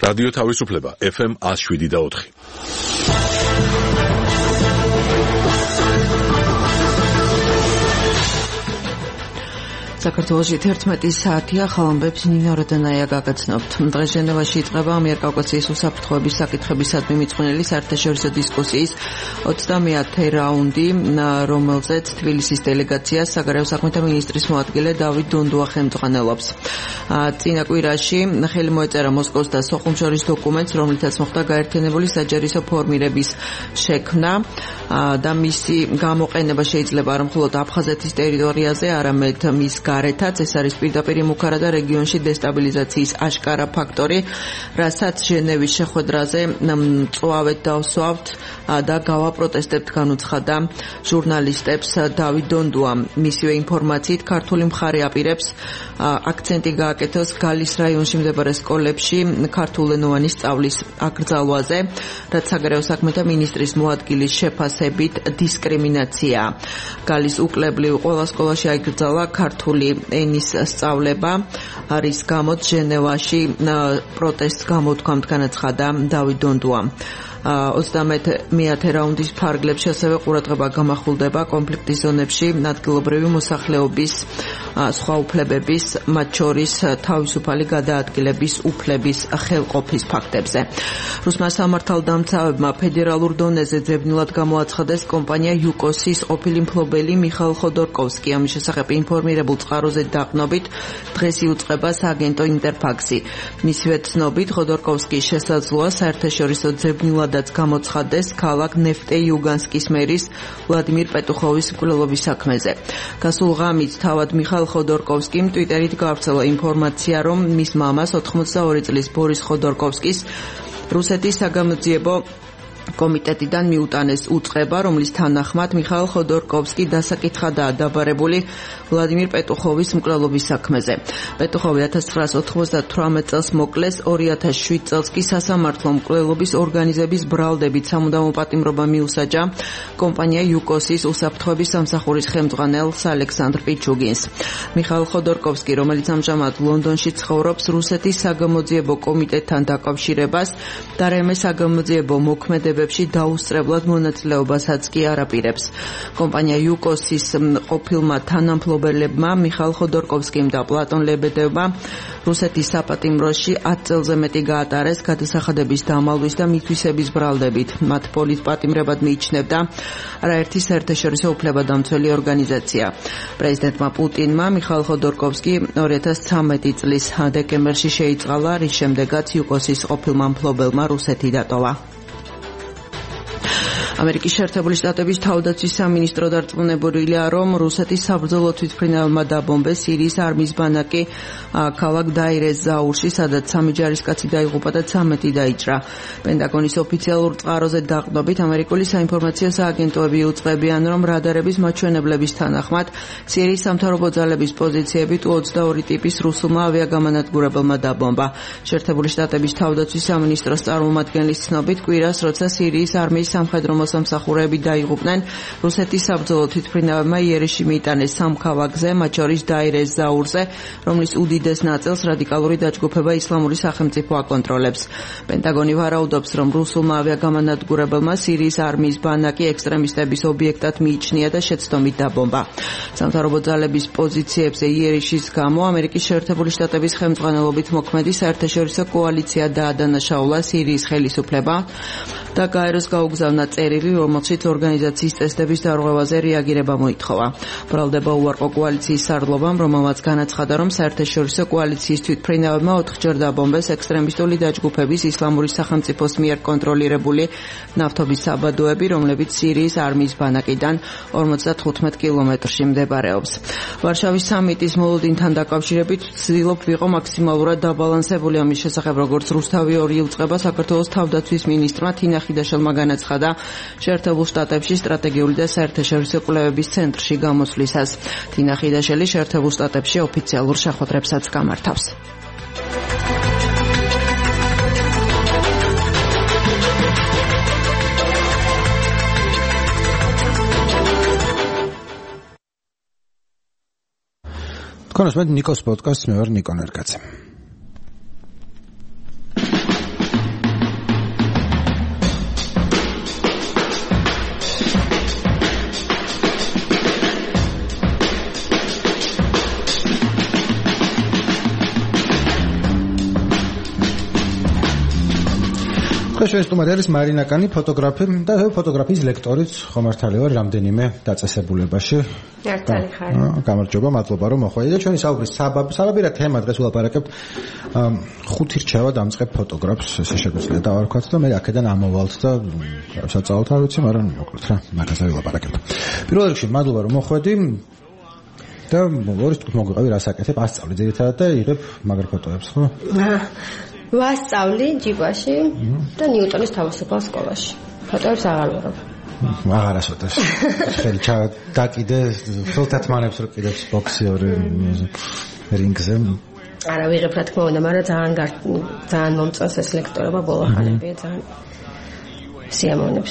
რადიო თავისუფლება FM 107.4. საქართველოში 11 საათია, ხალხებს ნინო როდანაია გაგაცნობთ. დღეს ჟენევაში იწყება ამიერკავკასიის უსაფრთხოების საკითხებისადმი მიძღვნილი საერთაშორისო დისკუსიის 30-ე რაუნდი, რომელზეც თბილისის დელეგაციას საგარეო საქმეთა მინისტრის მოადგილე დავით დონდუა ხელმძღვანელობს. წინა კვირაში ხელი მოეწერა მოსკოვს და სოხუმს შორის დოკუმენტს, რომლითაც მოხდა გაერთიანებული საჯარისო ფორმირების შექმნა და მისი გამოყენება შეიძლება არა მხოლოდ აფხაზეთის ტერიტორიაზე, არამედ მის გარეთაც. ეს არის პირდაპირ იმუქარა და რეგიონში დესტაბილიზაციის აშკარა ფაქტორი, რასაც ჟენევის შეხვედრაზე წვავეთ დავსვავთ და გავაპროტესტებთ, განუცხადა ჟურნალისტებს დავით დონდუა. მისივე ინფორმაციით, ქართული მხარე აპირებს აქცენტი გააკეთოს გალის რაიონში მდებარე სკოლებში ქართულენოვანი სწავლის აკრძალვაზე, რაც საგარეო საქმეთა მინისტრის მოადგილის შეფასებით დისკრიმინაცია. გალის უკლებლივ ყველა სკოლაში აიკრძალა ქართული ენის სწავლება, რის გამოც ჟენევაში პროტესტს გამოთქვამთ, განაცხადა დავით დონდუა. 30-ე რაუნდის ფარგლებში ასევე ყურადღება გამახვილდება კონფლიქტის ზონებში ადგილობრივი მოსახლეობის სხვა უფლებების, მათ შორის თავისუფალი გადაადგილების უფლების ხელყოფის ფაქტებზე. რუსმა სამართალდამცავებმა ფედერალურ დონეზე ძებნულად გამოაცხადეს კომპანია იუკოსის ყოფილი მფლობელი მიხაილ ხოდორკოვსკი. ამის შესახებ ინფორმირებულ წყაროზე დაყნობით დღეს იუწყება სააგენტო ინტერფაქსი. მისივე ცნობით, ხოდორკოვსკის შესაძლოა საერთაშორისო ძებნულადაც გამოცხადდეს ქალაქ ნეფტე-იუგანსკის მერის ვლადიმირ პეტუხოვის მკვლელობის საქმეზე. გასულ ღამით თავად მიხაილ ხოდორკოვსკიმ ტვიტერით გავრცელა ინფორმაცია, რომ მის მამას 82 წლის ბორის ხოდორკოვსკის რუსეთის საგამოძიებო კომიტეტიდან მიუტანეს უწყება, რომლის თანახმად მიხაილ ხოდორკოვსკი დასაკითხადაა დაბარებული ვლადიმირ პეტუხოვის მკვლელობის საქმეზე. პეტუხოვი 1998 წელს მოკლეს, 2007 წელს კი სასამართლო მკვლელობის ორგანიზების ბრალდებით სამუდამო პატიმრობა მიუსაჯა კომპანია იუკოსის უსაფრთხოების სამსახურის ხელმძღვანელს ალექსანდრ პიჩუგინს. მიხაილ ხოდორკოვსკი, რომელიც ამჟამად ლონდონში ცხოვრობს, რუსეთის საგამოძიებო კომიტეტთან დაკავშირებას და რაიმე საგამოძიებო მოქმედებებში დაუსწრებლად მონაწილეობასაც კი არ აპირებს. კომპანია იუკოსის ყოფილმა თანამფლობელებმა მიხაილ ხოდორკოვსკიმ და პლატონ ლებედევმა რუსეთის საპატიმროში 10 წელზე მეტი გაატარეს გადასახადების დამალვის და მითვისების ბრალდებით. მათ პოლიტპატიმრებად მიიჩნევდა არაერთი საერთაშორისო უფლებადამცველი ორგანიზაცია. პრეზიდენტმა პუტინმა მიხაილ ხოდორკოვსკი 2013 წლის დეკემბერში შეიწყალა, რის შემდეგაც იუკოსის ყოფილმა მფლობელმა რუსეთი დატოვა. ამერიკის შეერთებული შტატების თავდაცვის სამინისტრო დარწმუნებულია, რომ რუსეთის საბრძოლო თვითმფრინავებმა დაბომბეს სირიის არმიის ბანაკი ქალაქ დაირეს ზაურში, სადაც 3 ჯარისკაცი დაიღუპა და 13 დაიჭრა. პენტაგონის ოფიციალურ წყაროზე დაყნობით ამერიკული საინფორმაციო სააგენტოები უწყებიან, რომ რადარების მაჩვენებლების თანახმად სირიის სამთავრობო ძალების პოზიციები Tu-22 ტიპის რუსულმა ავიაგამანადგურებელმა დაბომბა. შეერთებული შტატების თავდაცვის სამინისტროს წარმომადგენლის ცნობით, კვირას, როცა სირიის არმიის სამხედრო მოსამსახურეები დაიღუპნენ, რუსეთის საბრძოლო თვითმფრინავებმა იერიში მიიტანეს 3 ქალაქზე, მათ შორის დაირეს ზაურზე, რომლის უდიდეს ნაწილს რადიკალური დაჯგუფება ისლამური სახელმწიფო აკონტროლებს. პენტაგონი ვარაუდობს, რომ რუსულმა ავიაგამანადგურებელმა სირიის არმიის ბანაკი ექსტრემისტების ობიექტად მიიჩნია და შეცდომით დაბომბა. სამთავრობო ძალების პოზიციებზე იერიშის გამო ამერიკის შეერთებული შტატების ხელმძღვანელობით მოქმედი საერთაშორისო კოალიცია დაადანაშაულა სირიის ხელისუფლება და გაეროს გაუგზავნა წერილი, რომელშიც ორგანიზაციის წესდების დარღვევაზე რეაგირება მოითხოვა. ბრალდება უარყო კოალიციის სარდლობამ, რომელმაც განაცხადა, რომ საერთაშორისო კოალიციის თვითმფრინავებმა 4-ჯერ დაბომბეს ექსტრემისტული დაჯგუფების ისლამური სახელმწიფოს მიერ კონტროლირებული ნავთობის საბადოები, რომლებიც სირიის არმიის ბანაკიდან 55 კილომეტრში მდებარეობს. ვარშავის სამიტის მოლოდინთან დაკავშირებით ვცდილობ ვიყო მაქსიმალურად დაბალანსებული. ამის შესახებ, როგორც რუსთავი 2 იუწყება, საქართველოს თავდაცვის მინისტრმა თინა ხიდაშელმა განაცხადა, შეერთებულ შტატებში სტრატეგიული და საერთაშორისო კვლევების ცენტრში გამოსვლისას. თინა ხიდაშელი შეერთებულ შტატებში ოფიციალურ შეხვედრებსაც გამართავს. თქვენს მე ნიკოს პოდკასტს მე ვარ ნიკო ნერკაცე. ჩვენი სტუმარი არის მარინა კანი, ფოტოგრაფი და ფოტოგრაფიის ლექტორიც ხომართალი ვარ რამდენიმე დაწესებულებაში. მართალი ხარ. გამარჯობა, მადლობა რომ მოხვედით და ჩვენი საუბრის რა თემა დღეს ვილაპარაკებთ. 5 რჩევა დამწყებ ფოტოგრაფს, ესე შეგვიძლია დავარქვათ და მე აქედან ამოვალთ და საწაულთ არ ვიცი, მაგრამ მოკლედ რა, მაგაზე ვილაპარაკებთ. პირველ რიგში მადლობა რომ მოხვედი. და ორი თქო მოგიყავი რა საკეთებ, ასწავლი ძირითადად და იღებ მაგარ ფოტოებს, ხო? ვასწავლი ჯიბაში და ნიუტონის თავისუფალ სკოლაში. ფოტოებს აღარ ვიღებ. აღარასოდეს. ხელი დაკიდე, ხელთათმანებს რო კიდევს ბოქსიორი რინგზე. არა ვიღებ რა თქმა უნდა, მაგრამ ძალიან მომწონს ეს ლექტორობა ბოლო ხანები, ძალიან სიამოვნებს.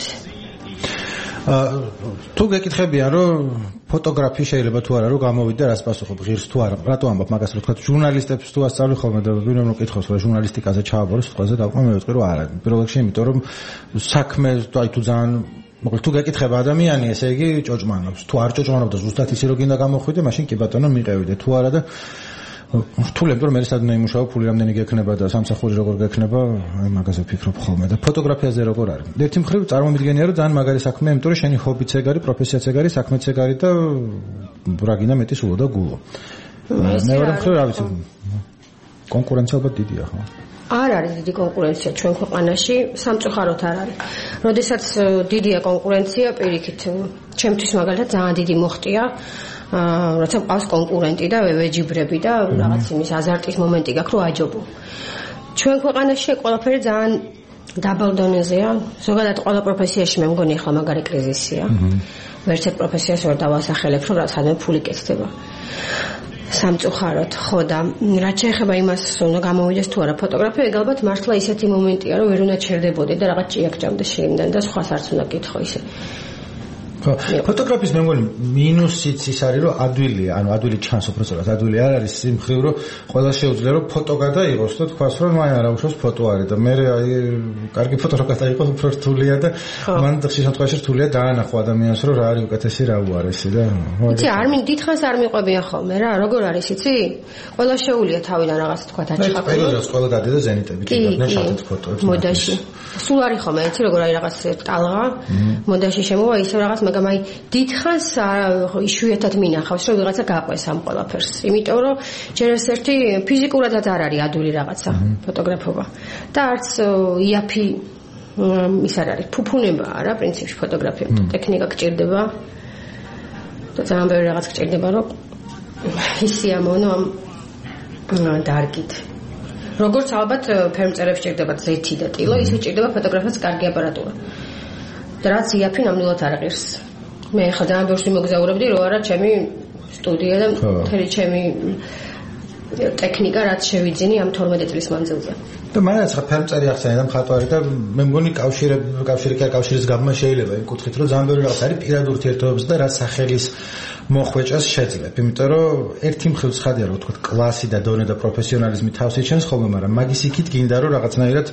თუ გეკითხებიან რომ ფოტოგრაფი შეიძლება თუ არა რომ გამოვიდე რას პასუხობ ღირს თუ არა რატო ამბობ მაგას რომ თქვა ჟურნალისტებს თუ ასწავლი ხოლმე და ვინმე მოკითხავს რომ ჟურნალისტიკაზე ჩააბარო სიტყვაზე დავყვა მე ვიტყვი რომ არა პირველ რიგში იმიტომ რომ საქმე აი თუ ძალიან მოკლედ თუ გეკითხება ადამიანი ესე იგი ჭოჭმანობს თუ არ ჭოჭმანობ და ზუსტად ისი რო გინდა გამოხვიდე მაშინ კი ბატონო მიყევიდე თუ არა და რთულებ რომ მე სადმე იმუშაო ფული რამდენი გექნება და სამსახური როგორ გექნება აი მაგაზე ვფიქრობ ხოლმე და ფოტოგრაფიაზე როგორ არის ერთი მხრივ წარმომიდგენია რომ ძალიან მაგარი საქმეა იმიტომ რომ შენი ჰობიც ეგ არის პროფესიაც ეგ არის საქმეც ეგ არის და რა გინდა მეტი სულო და გულო მეორე მხრივ რა ვიცი კონკურენცია ალბათ დიდია ხო არ არის დიდი კონკურენცია ჩვენ ქვეყანაში სამწუხაროდ არ არის როდესაც დიდია კონკურენცია პირიქით ჩემთვის მაგალითად ძალიან დიდი მოხტია როცა ყავს კონკურენტი და ვეჯიბრები და რაღაც იმის აზარტის მომენტი გაქვს რომ აჯობო. ჩვენ ქვეყანაში ყველაფერი ძალიან დაბალ დონეზეა. ზოგადად ყველა პროფესიაში მე მგონი ახლა მაგარი კრიზისია. ვერცერთ პროფესიას ვერ დავასახელებ, რომ რაღაცა ფული კეთდება. სამწუხაროდ, ხო და რაც შეეხება იმას, რომ გამოვიდეს თუ არა ფოტოგრაფია, ეგ ალბათ მართლა ისეთი მომენტია, რომ ვერ უნდა ჩერდებოდი და რაღაც ჭიაკჭამდა შიგნიდან და სხვას არც უნდა კითხო ისე. ფოტოგრაფის მე მგონი მინუსიც ის არის რომ ადვილია, ანუ ადვილი ჩანს უბრალოდ ადვილი არ არის იმ მხრივ რომ ყველა შეუძლია რომ ფოტო გადაიღოს და თქვას რომ აი არა უშავს ფოტო არის და მე აი კარგი ფოტო რო გადაიღოს უფრო რთულია და მან ხშირ შემთხვევაში რთულია დაანახო ადამიანს რომ რა არის უკეთესი რა უარესი და იცი არ მინდა დიდხანს არ მიყვებიან ხოლმე რა როგორ არის იცი ყველა შეუულია თავიდან რაღაც თქვა აჩხაკო პერიოდს ყველა დადედა ზენიტები კიდევ შატეთ ფოტოებს მოდაში სულ არის ხოლმე იცი როგორ არის რაღაც ტალღა მოდაში შემოვა ისე რაღაც მაგრამ აი დიდხანს იშვიათად მინახავს რომ ვიღაცა გაყვეს ამ ყველაფერს იმიტომ რომ ჯერ ეს ერთი ფიზიკურადაც არ არის ადვილი რაღაცა ფოტოგრაფობა და არც იაფი ის არ არის ფუფუნებაა რა პრინციპში ფოტოგრაფია ტექნიკა გჭირდება და ძალიან ბევრი რაღაც გჭირდება რომ ისიამონო ამ დარგით როგორც ალბათ ფერმწერებს ჭირდება ზეთი და ტილო ისე ჭირდება ფოტოგრაფებს კარგი აპარატურა და რაც იაფი ნამდვილად არ ღირს მე ხა ძალიან ბევრს მოგზაურებდი რომ არა ჩემი სტუდია და მთელი ჩემი ტექნიკა რაც შევიძინი ამ 12 წლის მანძილზე და მაინც ხა ფერმწერი ახსენე და მხატვარი და მე მგონი კავშირის გაბმა შეიძლება იმ კუთხით რომ ძალიან ბევრი რაღაც არის პირად ურთიერთობებს და რაც სახელის მოხვეჭას შეძლებ იმიტომ რომ ერთი მხრივ ცხადია რომ თქვა კლასი და დონე და პროფესიონალიზმი თავს იჩენს ხოლმე მაგრამ მაგის იქით გინდა რომ რაღაცნაირად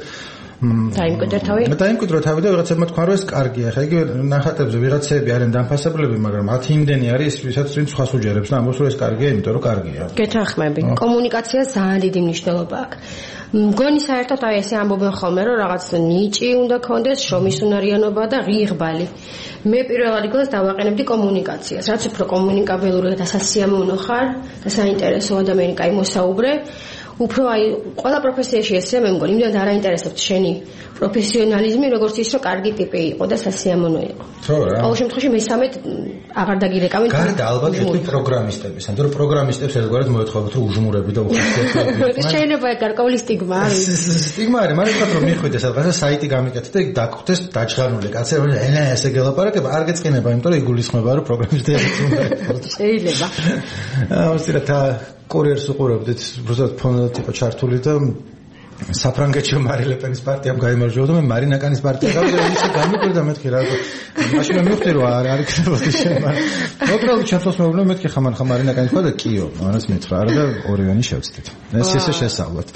დაიმკვიდრო თავი და ვიღაცებმა თქვა რომ ეს კარგია. ხა იგივე ნახატებზე ვიღაცები არიან დამფასებლები, მაგრამ მათი იმდენი არის, ვისაც წინ სხვას უჯერებს და ამბობს რომ ეს კარგია, იმიტომ რომ კარგია. გეთანხმები. კომუნიკაციას ძალიან დიდი მნიშვნელობა აქვს. მგონი საერთოდ აი ესე ამბობენ ხოლმე რომ რაღაც ნიჭი უნდა კონდეს, შრომისუნარიანობა და ღირღბალი. მე პირველ ადგილას დავაყენებდი კომუნიკაციას. რაც უფრო კომუნიკაბელური და სასიამოვნო ხარ და საინტერესო ადამიანი კაი მოსაუბრე უფრო აი ყველა პროფესიაში ესე მე მგონი იმდენ არ აინტერესებს შენი პროფესიონალიზმი როგორც ის რომ კარგი ტიპი იყო და სასიამოვნო იყო. ხო რა. ყოველ შემთხვევაში მესამედ აღარ დაგირეკავენ. გარდა ალბათ ერთი პროგრამისტების, ანუ პროგრამისტებს ერთგვარად მოეთხოვოთ რომ უჟმურები და უხუცესები. შეიძლება ეგ გარკვეული სტიგმა არის. სტიგმა არის, მაგრამ თქვა რომ მიხვიდე სადღაც საიტი გამიკეთე და იქ დაგხვდეს დაჭღანული კაცი რომ ენა ესე გელაპარაკება, არ გეწყინება, იმიტომ რომ იგულისხმება რომ პროგრამისტები უნდა იყოს. შეიძლება. აუსტირა კურიერს უყურებდით, უბრალოდ ფონად იყო ჩართული და საფრანგეთში მარი ლეპენის პარტიამ გაიმარჯვება და მე მარინა კანის პარტია გავიდა ისე გამიკვირდა მეთქი რა მაშინ მივხვდი რომ არ იქნებოდი შემარ მოკლედ ჩემთვის მეუბნება მეთქი ხამან მარინა კანის პარტია და კიო მანაც მითხრა არა და ორივენი შევწდით ეს ესე შესავლად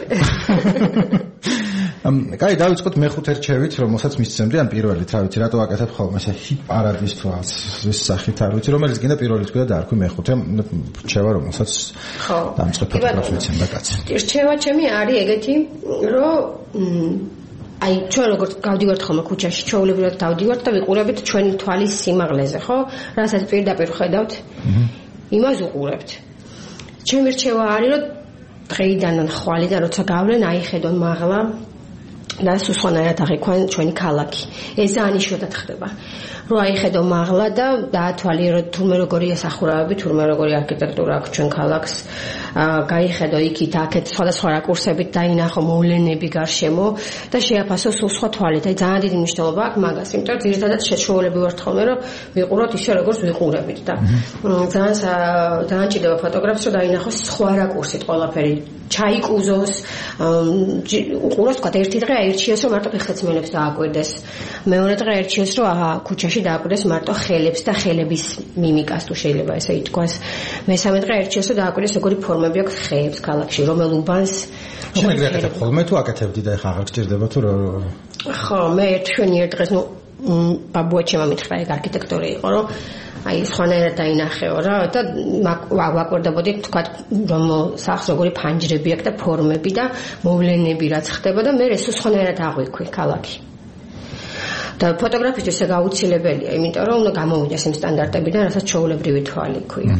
კაი დავიწყოთ მეხუთე რჩევით რომელსაც მისცემდი ან პირველით რა ვიცი რატო აკეთებ ხოლმე ესე ჰიტ პარადის თუ ეს სახით არ ვიცი რომელიც გინდა პირველი თქვი და დაარქვი მეხუთე რჩევა რომელსაც დამწყებ ფოტოგრაფს ვიცემ და კაცი რჩევა ჩემი არის ეგეთი რომ აი ჩვენ როგორც გავდივართ ხოლმე ქუჩაში, ჩვეულებრივად დავდივართ და ვიყურებით ჩვენი თვალის სიმაღლეზე, ხო? რასაც პირდაპირ ხედავთ, იმას უყურებთ. ჩემი რჩევა არის, რომ დღეიდან ან ხვალიდან როცა გავლენ, აიხედონ მაღლა და სუსხანაერად აღიქვან ჩვენი ქალაქი. ეს ძალიან იშვიათად ხდება. რომ აიხედო მაღლა და დაათვალიერო თურმე როგორია სახურავები, თურმე როგორია არქიტექტურა აქვს ჩვენ ქალაქს. გაიხედო იქით, აქეთ სხვადასხვა რაკურსებით დაინახო მოვლენები გარშემო და შეაფასო სულ სხვა თვალით. აი ძალიან დიდი მნიშვნელობა აქვს მაგას, იმიტომ რომ ძირითადად შეშუალები ვართ ხოლმე, რომ ვიყუროთ ისე როგორც ვიყურებით და ძალიან ჭირდება ფოტოგრაფს, რომ დაინახოს სხვა რაკურსით ყველაფერი. ჩაიკუზოს, უყუროს თქვა ერთი დღე აირჩიეს, რომ მარტო ფეხსაცმელებს დააკვირდეს. მეორე დღე აირჩიეს, რომ ქუჩაში დააკვირდეს მარტო ხელებს და ხელების მიმიკას თუ შეიძლება ესე ითქვას. მესამე დღე აირჩიეს, რომ დააკვირდეს როგორი ფორმები აქვს ხეებს ქალაქში, რომელ უბანს. შემეგრეკეთებ ხოლმე თუ აკეთებდი და ეხლა აღარ გჭირდება თუ ხო, მე ერთ დღეს ბაბუაჩემ მითხრა ეგ არქიტექტორი იყო, რომ აი სხვანაირად დაინახეო რა და ვაკვირდებოდი თქვა რომ სახს როგორი ფანჯრები აქვს და ფორმები და მოვლენები რაც ხდება და მე სულ სხვანაირად აღვიქვი ქალაქი. და ფოტოგრაფისტვის ეს გაუცილებელია, იმიტომ რომ უნდა გამოვიდეს იმ სტანდარტებიდან, რასაც ჩვეულებრივი თვალი ქვია.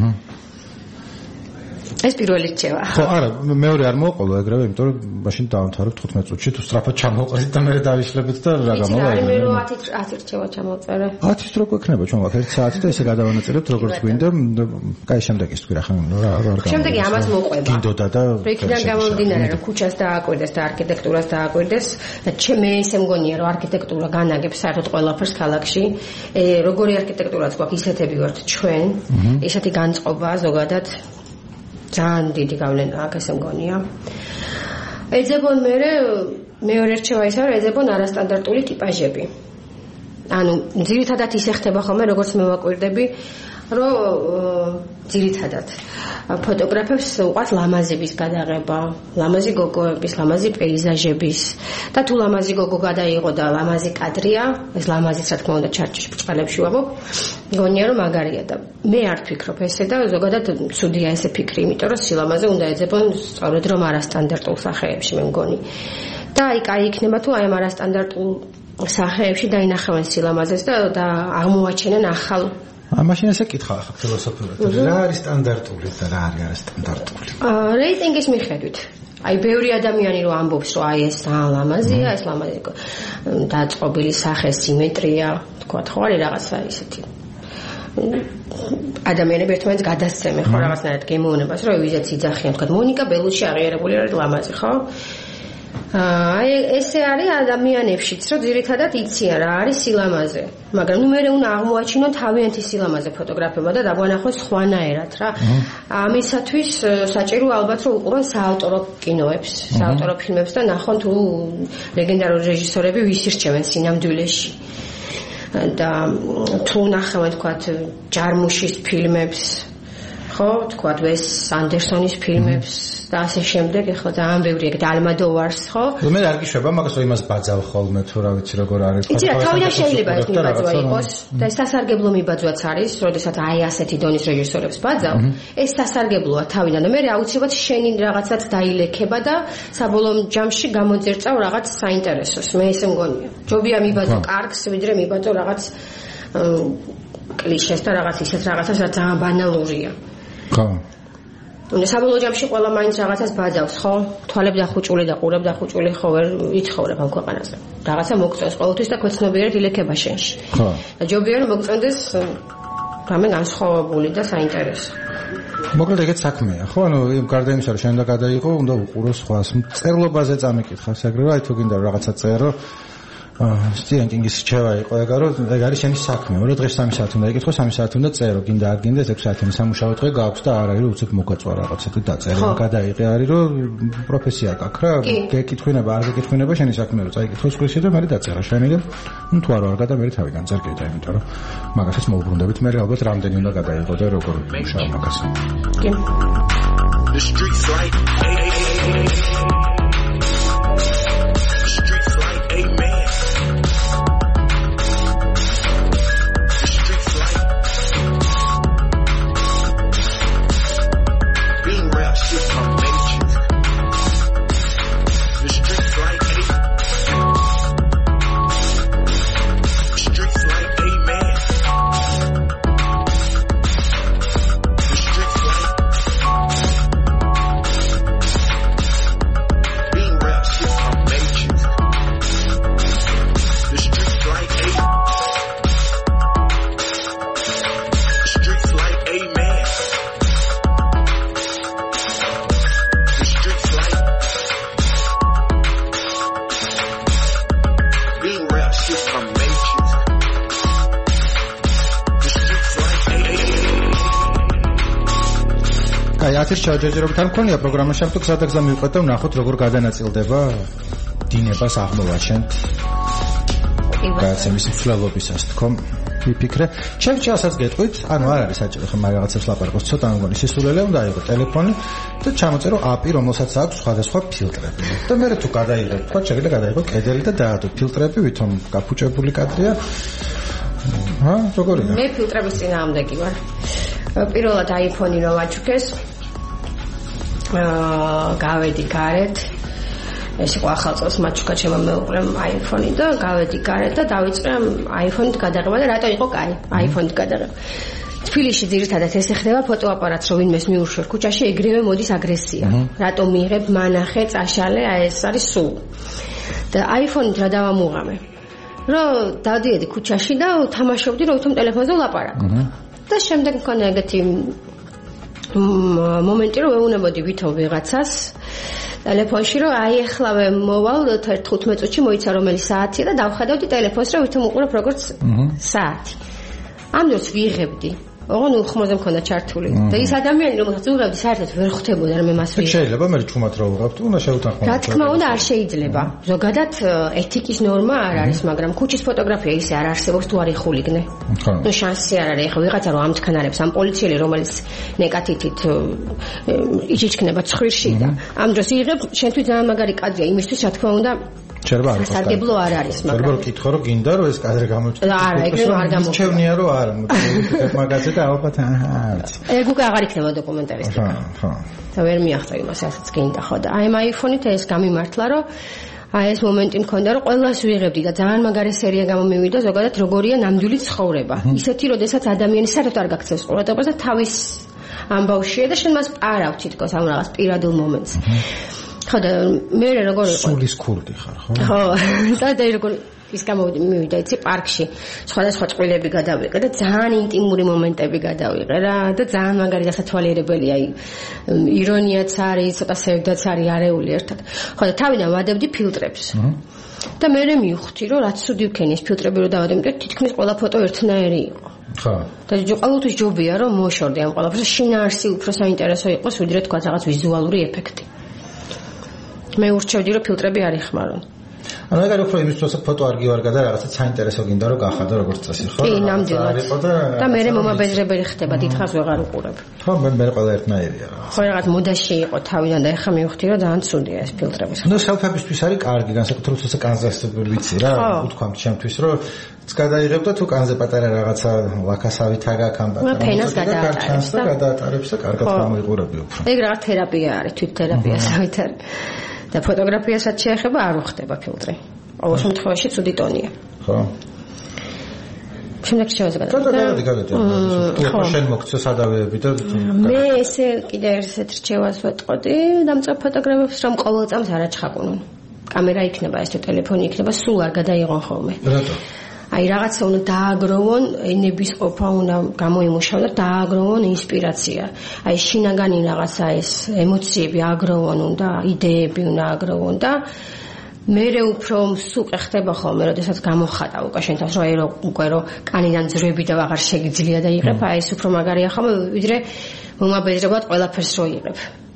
ეს პირველი რჩევა. ხო, არა, მეორე არ მოყოლა ეგრევე, იმიტომ რომ მაშინ დავამთავრებ 15 წუთში თუ სწრაფად ჩამოვყრით და მე დავიშლებეთ და რა გამოვა. მე 10 რჩევა ჩამოვწერე. 10 რო გვექნება ჩვენ ვაქ 1 საათი და ესე გადავანაწილებთ როგორც გვინდა. კაი, შემდეგ ის თქვი რა ხან რა გამოვიდა. შემდეგი ამას მოყვება. გინდოდა და იქიდან გამომდინარე რომ ქუჩას დააკვირდეს და არქიტექტურას დააკვირდეს და მე ისე მგონია რომ არქიტექტურა განაგებს საერთოდ ყველაფერს ქალაქში. როგორი არქიტექტურაც გვაქვს ისეთები ვართ ჩვენ. ესეთი განწყობა ზოგადად ძალიან დიდი გავლენა აქვს ესე მგონია. ეძებონ მეორე რჩევა ისაა რომ ეძებონ არასტანდარტული ტიპაჟები. ანუ ძირითადად ისე ხდება ხოლმე როგორც მე ვაკვირდები რომ ძირითადად ფოტოგრაფებს უყვართ ლამაზების გადაღება, ლამაზი გოგოების, ლამაზი პეიზაჟების და თუ ლამაზი გოგო გადაიღო და ლამაზი კადრია, ეს ლამაზიც რა თქმა უნდა ჩარჩოში ბრწყალებში ვამბობ, მგონია რომ მაგარია და მე არ ვფიქრობ ესე და ზოგადად ცუდია ესე ფიქრი, იმიტომ რომ სილამაზე უნდა ეძებონ სწორედ რომ არასტანდარტულ სახეებში მე მგონი. და აი კაი იქნება თუ აი ამ არასტანდარტულ სახეებში დაინახავენ სილამაზეს და აღმოაჩენენ ახალ მაშინ ესე კითხა ახლა ფილოსოფიურად რა არის სტანდარტული და რა არის არასტანდარტული? რეიტინგის მიხედვით. აი ბევრი ადამიანი რომ ამბობს რომ აი ეს ძალიან ლამაზია, ეს ლამაზი დაწყობილი სახე, სიმეტრია, თქვა ხო არის რაღაცა ისეთი. ადამიანები ერთმანეთს გადასცემენ ხო რაღაცნაირად გემოვნებას რომ ვიზეც იძახიან, თქვა მონიკა ბელუჩი აღიარებული არის ლამაზი, ხო? აი ესე არის ადამიანებშიც, რომ ძირითადად იციან რა არის სილამაზე. მაგრამ ნუ მე უნდა აღმოაჩინონ თავიანთი სილამაზე ფოტოგრაფება და დაგვანახოს სხვანაირად რა. ამისათვის საჭირო ალბათ რომ უყურონ საავტორო კინოებს, საავტორო ფილმებს და ნახონ თუ ლეგენდარული რეჟისორები ვის ირჩევენ სინამდვილეში. და თუ ნახავენ თქვათ ჯარმუშის ფილმებს, ხო, თქვათ ვეს ანდერსონის ფილმებს და ასე შემდეგ, ეხლა ძალიან ბევრი ეგ ალმადოვარს, ხო? მე არ გიშვება მაგას რომ იმას ბაძავ ხოლმე თუ რა ვიცი როგორ არის. იცი რა, თავიდან შეიძლება ეს მიბაძვა იყოს და ეს სასარგებლო მიბაძვაც არის, როდესაც აი ასეთი დონის რეჟისორებს ბაძავ, ეს სასარგებლოა თავიდან და მე აუცილებლად შენი რაღაცაც დაილექება და საბოლოო ჯამში გამოძერწავ რაღაც საინტერესოს. მე ესე მგონია. ჯობია მიბაძო კარგს, ვიდრე მიბაძო რაღაც კლიშეს და რაღაც ისეთ რაღაცას, რაც ძალიან ბანალურია. ხო. საბოლოო ჯამში ყველა მაინც რაღაცას ბაძავს, ხო? თვალებ დახუჭული და ყურებ დახუჭული ხო ვერ იცხოვრებ ამ ქვეყანაზე. რაღაცა მოგწონს ყოველთვის და ქვეცნობიერად ილექება შენში. ხო. და ჯობია რომ მოგწონდეს რამე განსხვავებული და საინტერესო. მოკლედ ეგეც საქმეა, ხო? ანუ გარდა იმისა, რომ შენ და გადაიღო, უნდა უყურო სხვას. წერლობაზე წამიკითხავს, ეგრევე აი თუ გინდა რაღაცა წერო სტივენ კინგის რჩევა იყო ეგ რომ ეგ არის შენი საქმე. ორი დღეს 3 საათი უნდა იკითხო, 3 საათი უნდა წერო, გინდა არ გინდა 6 საათი სამუშაო დღე გაქვს და არ არის რომ უცებ მოგაწვა რაღაცა თუ დაწერო, გადაიღე არის რომ პროფესია გაქვს რა. გეკითხვინება, არ გეკითხვინება შენი საქმე რომ წაიკითხო სხვისი და მე დაწერა შენი და ნუ თუ არ ვარ გადა მე თავიდან წერ კიდე, იმიტომ რომ მაგასაც მოუბრუნდებით, მე ალბათ რამდენი უნდა გადაიღო და როგორ მუშაობ მაგას. კი. The streets like კაი, 10 ჩაჯერჯერობით არ მქონია პროგრამაში, ამიტომ გზადაგზა მივყვეთ და ვნახოთ როგორ გადანაწილდება დინებას აღმოვაჩენთ. გადაცემის მსვლელობისას თქო ვიფიქრე. ჩემს გეტყვით, ანუ არ არის საჭირო ხომ რაღაცებს ლაპარაკოს, ცოტა მგონი სისულელე უნდა იყოს ტელეფონი და ჩამოწერო API, რომელსაც აქვს სხვადასხვა ფილტრები. და მე თუ გადაიღებ, თქვა შეიძლება გადაიღო კედელი და დაადო ფილტრები, ვითომ გაფუჭებული კადრია. როგორია? მე ფილტრების წინააღმდეგი ვარ. პირველად iPhone-ი რომ აჩუქეს, გავედი გარეთ. ეს იყო ახალ წელს მაჩუკა ჩემო მეუღლემ iPhone-ი და გავედი გარეთ და დავიწყე iPhone-ით გადაღება და რატო იყო კაი iPhone-ით გადაღება. თბილისში ძირითადად ესე ხდება ფოტოაპარატს რომ ვინმეს მიუშვერ ქუჩაში, ეგრევე მოდის აგრესია. რატო მიიღებ, მანახე, წაშალე, ეს არის სულ. და iPhone-ით რა დავამუღამე. რომ დავდიოდი ქუჩაში და თამაშობდი რომ თვითონ ტელეფონზე ვლაპარაკო. და შემდეგ მქონდა ეგეთი მომენტი რომ ვეუნებოდი ვითომ ვიღაცას ტელეფონში რომ აი ახლავე მოვალ 15 წუთში მოიცა რომელი საათია და დავხადავდი ტელეფონს რომ ვითომ უყურებ როგორც საათი. ამ დროს ვიღებდი. ოღონდ უხმოზე მქონდა ჩართული. და ის ადამიანი რომელსაც უღებდი საერთოდ ვერ ხვდებოდა რომ მე მას ვიღებ. შეიძლება მე ჩუმად რა უღებთ, უნდა შევთანხმო. რა თქმა უნდა არ შეიძლება. ზოგადად ეთიკის ნორმა არ არის, მაგრამ ქუჩის ფოტოგრაფია ისე არ არსებობს თუ არ იხულიგნე. ნუ შანსი არ არის. ეხლა ვიღაცა რომ ამთქანარებს ამ პოლიციელი რომელიც ნეკატითით იჩიჩქნება ცხვირში და ამ დროს იღებ, შენთვის ძალიან მაგარი კადრია იმისთვის რა თქმა უნდა შეიძლება არ სარგებლო არ არის, მაგრამ შეიძლება რომ კითხო რომ გინდა რომ ეს კადრი გამოჩნდეს. არა, ეგრევე არ გამოჩნდება. ჩემნია რომ არა, მაგაზე და ალბათ არის. ეგ უკვე აღარ იქნება დოკუმენტარისტიკა. ხო. და ვერ მიახტო იმას, რასაც გინდა ხო და აი ამ iPhone-ით ეს გამიმართლა რომ აი ეს მომენტი მქონდა რომ ყველას ვიღებდი და ძალიან მაგარი სერია გამომივიდა ზოგადად როგორია ნამდვილი ცხოვრება. ისეთი როდესაც ადამიანი საერთოდ არ გაქცევს ყურადღებას და თავის ამბავშია და შენ მას პარავ თითქოს ამ რაღაც პირადულ მომენტს. ხო და მე როგორ იყო? სულის ქურდი ხარ, ხო? ხო. და როგორ ის გამოვიდა იცი პარკში. სხვადასხვა წყვილები გადავიყე და ძალიან ინტიმური მომენტები გადავიყე რა და ძალიან მაგარი დასათვალიერებელია. ირონიაც არის, ცოტა სევდაც არის არეული ერთად. ხო და თავიდან ვადებდი ფილტრებს. და მე მივხვდი რომ რაც სუდი ვქენი ეს ფილტრები რო დავადებ, იმიტომ თითქმის ყველა ფოტო ერთნაირი იყო. ხო. და ყოველთვის ჯობია რომ მოშორდი ამ ყველაფერს, შინაარსი უფრო საინტერესო იყოს, ვიდრე თქვა რაღაც ვიზუალური ეფექტი. მე ურჩევდი რომ ფილტრები არ იხმარონ. ანუ ეგ არის უფრო იმის დროს ფოტო არ გივარგა და რაღაცა საინტერესო გინდა რომ გახადო როგორც წესი, ხო? კი, ნამდვილად. და მე მომაბეზრებელი ხდება, დიდხანს ვეღარ უყურებ. ხო, მე ყველა ერთნაირია რა. ხო, რაღაც მოდაში იყო თავიდან და ეხლა მივხვდი რომ ძალიან ცუდია ეს ფილტრები. ნუ სელფებისთვის არის კარგი, განსაკუთრებით ეს კანზას ვიცი რა, უთქვამთ ჩემთვის რომ გადაიღებ და თუ კანზე პატარა რაღაცა ლაქასავით აგაკ ამ პატარა. ფენას გადაატარებს და კარგად გამოიყურები უფრო. ეგ რაღაც თერაპია არის, თვით თერაპიასავით არის. და ფოტოგრაფიასაც შეეხება არ უხდება ფილტრი. ყოველ შემთხვევაში ცუდი ტონია. ხო. შემდეგ შევაზღადა. ხო, შენ მოგწე სადავეები და მე ესე კიდე ერთ რჩევას ვეტყოდი, დამწყებ ფოტოგრაფებს რომ ყოველ წამს არ აჩხაკუნონ. კამერა იქნება ეს თუ ტელეფონი იქნება, სულ არ გადაიღონ ხოლმე. რატო? აი რაღაცა უნდა დააგროვონ, ენების ყოფა უნდა გამოიმუშავონ და დააგროვონ ინსპირაცია. აი შინაგანი რაღაცა ეს ემოციები აგროვონ უნდა, იდეები უნდა აგროვონ და მე უფრო მსუყე ხდება ხოლმე, როდესაც გამოხატა უკვე შენ თავს, რომ აი უკვე რომ კანიდან ძრები და აღარ შეგიძლია და იღებ, აი ეს უფრო მაგარია ხოლმე, ვიდრე მომაბეზრებად ყველაფერს რო იღებ.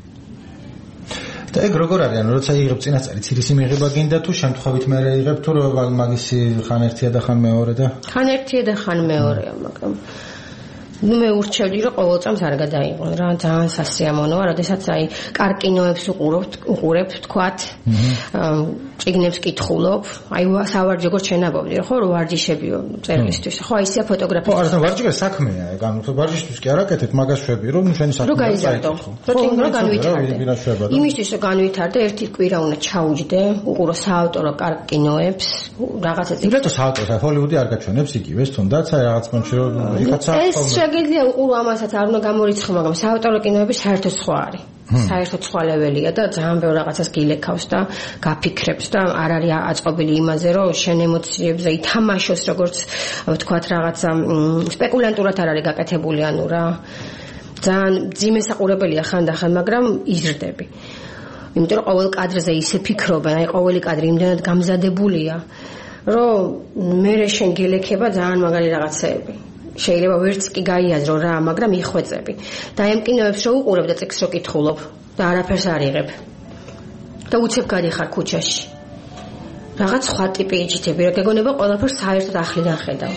და ეგ როგორ არის? ანუ როცა იღებ წინასწარი ცირისი მიღება გინდა თუ შემთხვევით მე იღებ თუ მაგისი ხან ერთია და ხან მეორე და ხან ერთია და ხან მეორეა, მაგრამ ნუ მე ურჩევდი რომ ყოველ წამს არ გადაიღონ რა, ძალიან სასიამოვნოა, როდესაც აი კარკინოებს უყურებ, თქვათ, წიგნებს კითხულობ, აი სავარჯიშო როგორც შენაბობდი, ხო, რომ ვარჯიშებიო წერილისთვის. ხო, აი ისეა ფოტოგრაფია. ხო, არა, ვარჯიშე საქმეა, ეგ ანუ ვარჯიშთვის კი არ აკეთებ, მაგას შვები, რომ შენი საქმეა. რო გაიზარდო. რო განვითარდე. იმისთვის რომ განვითარდე, ერთი კვირა უნდა ჩაუჯდე, უყურო საავტორო კარკინოებს, რაღაცა წიგნი. რატო საავტორო? ჰოლივუდი არ გაჩვენებს იგივეს, თუნდაც აი რაღაც მომში რომ იქაც შეგიძლია უყურო ამასაც არ უნდა გამორიცხო, მაგრამ საავტორო კინოები საერთოდ სხვა არის. საერთოდ სხვა ლეველია და ძალიან ბევრ რაღაცას გილექავს და გაფიქრებს და არ არის აწყობილი იმაზე, რომ შენ ემოციებზე ითამაშოს, როგორც ვთქვათ, რაღაცა სპეკულანტურად არ არის გაკეთებული, ანუ რა. ძალიან ძიმე საყურებელია ხანდახან, მაგრამ იზრდები. იმიტომ რომ ყოველ კადრზე ისე ფიქრობენ, აი ყოველი კადრი იმდენად გამზადებულია, რომ მე შენ გილექება ძალიან მაგარი რაღაცეები. შეიძლება ვერც კი გაიაზრო რა, მაგრამ იხვეწები. და ამ კინოებს რო უყურებ და წიგნს რო კითხულობ და არაფერს არ იღებ. და უცებ გადიხარ ქუჩაში. რაღაც სხვა ტიპი იჯითები, რა გეგონება ყველაფერს საერთოდ ახლიდან ხედავ.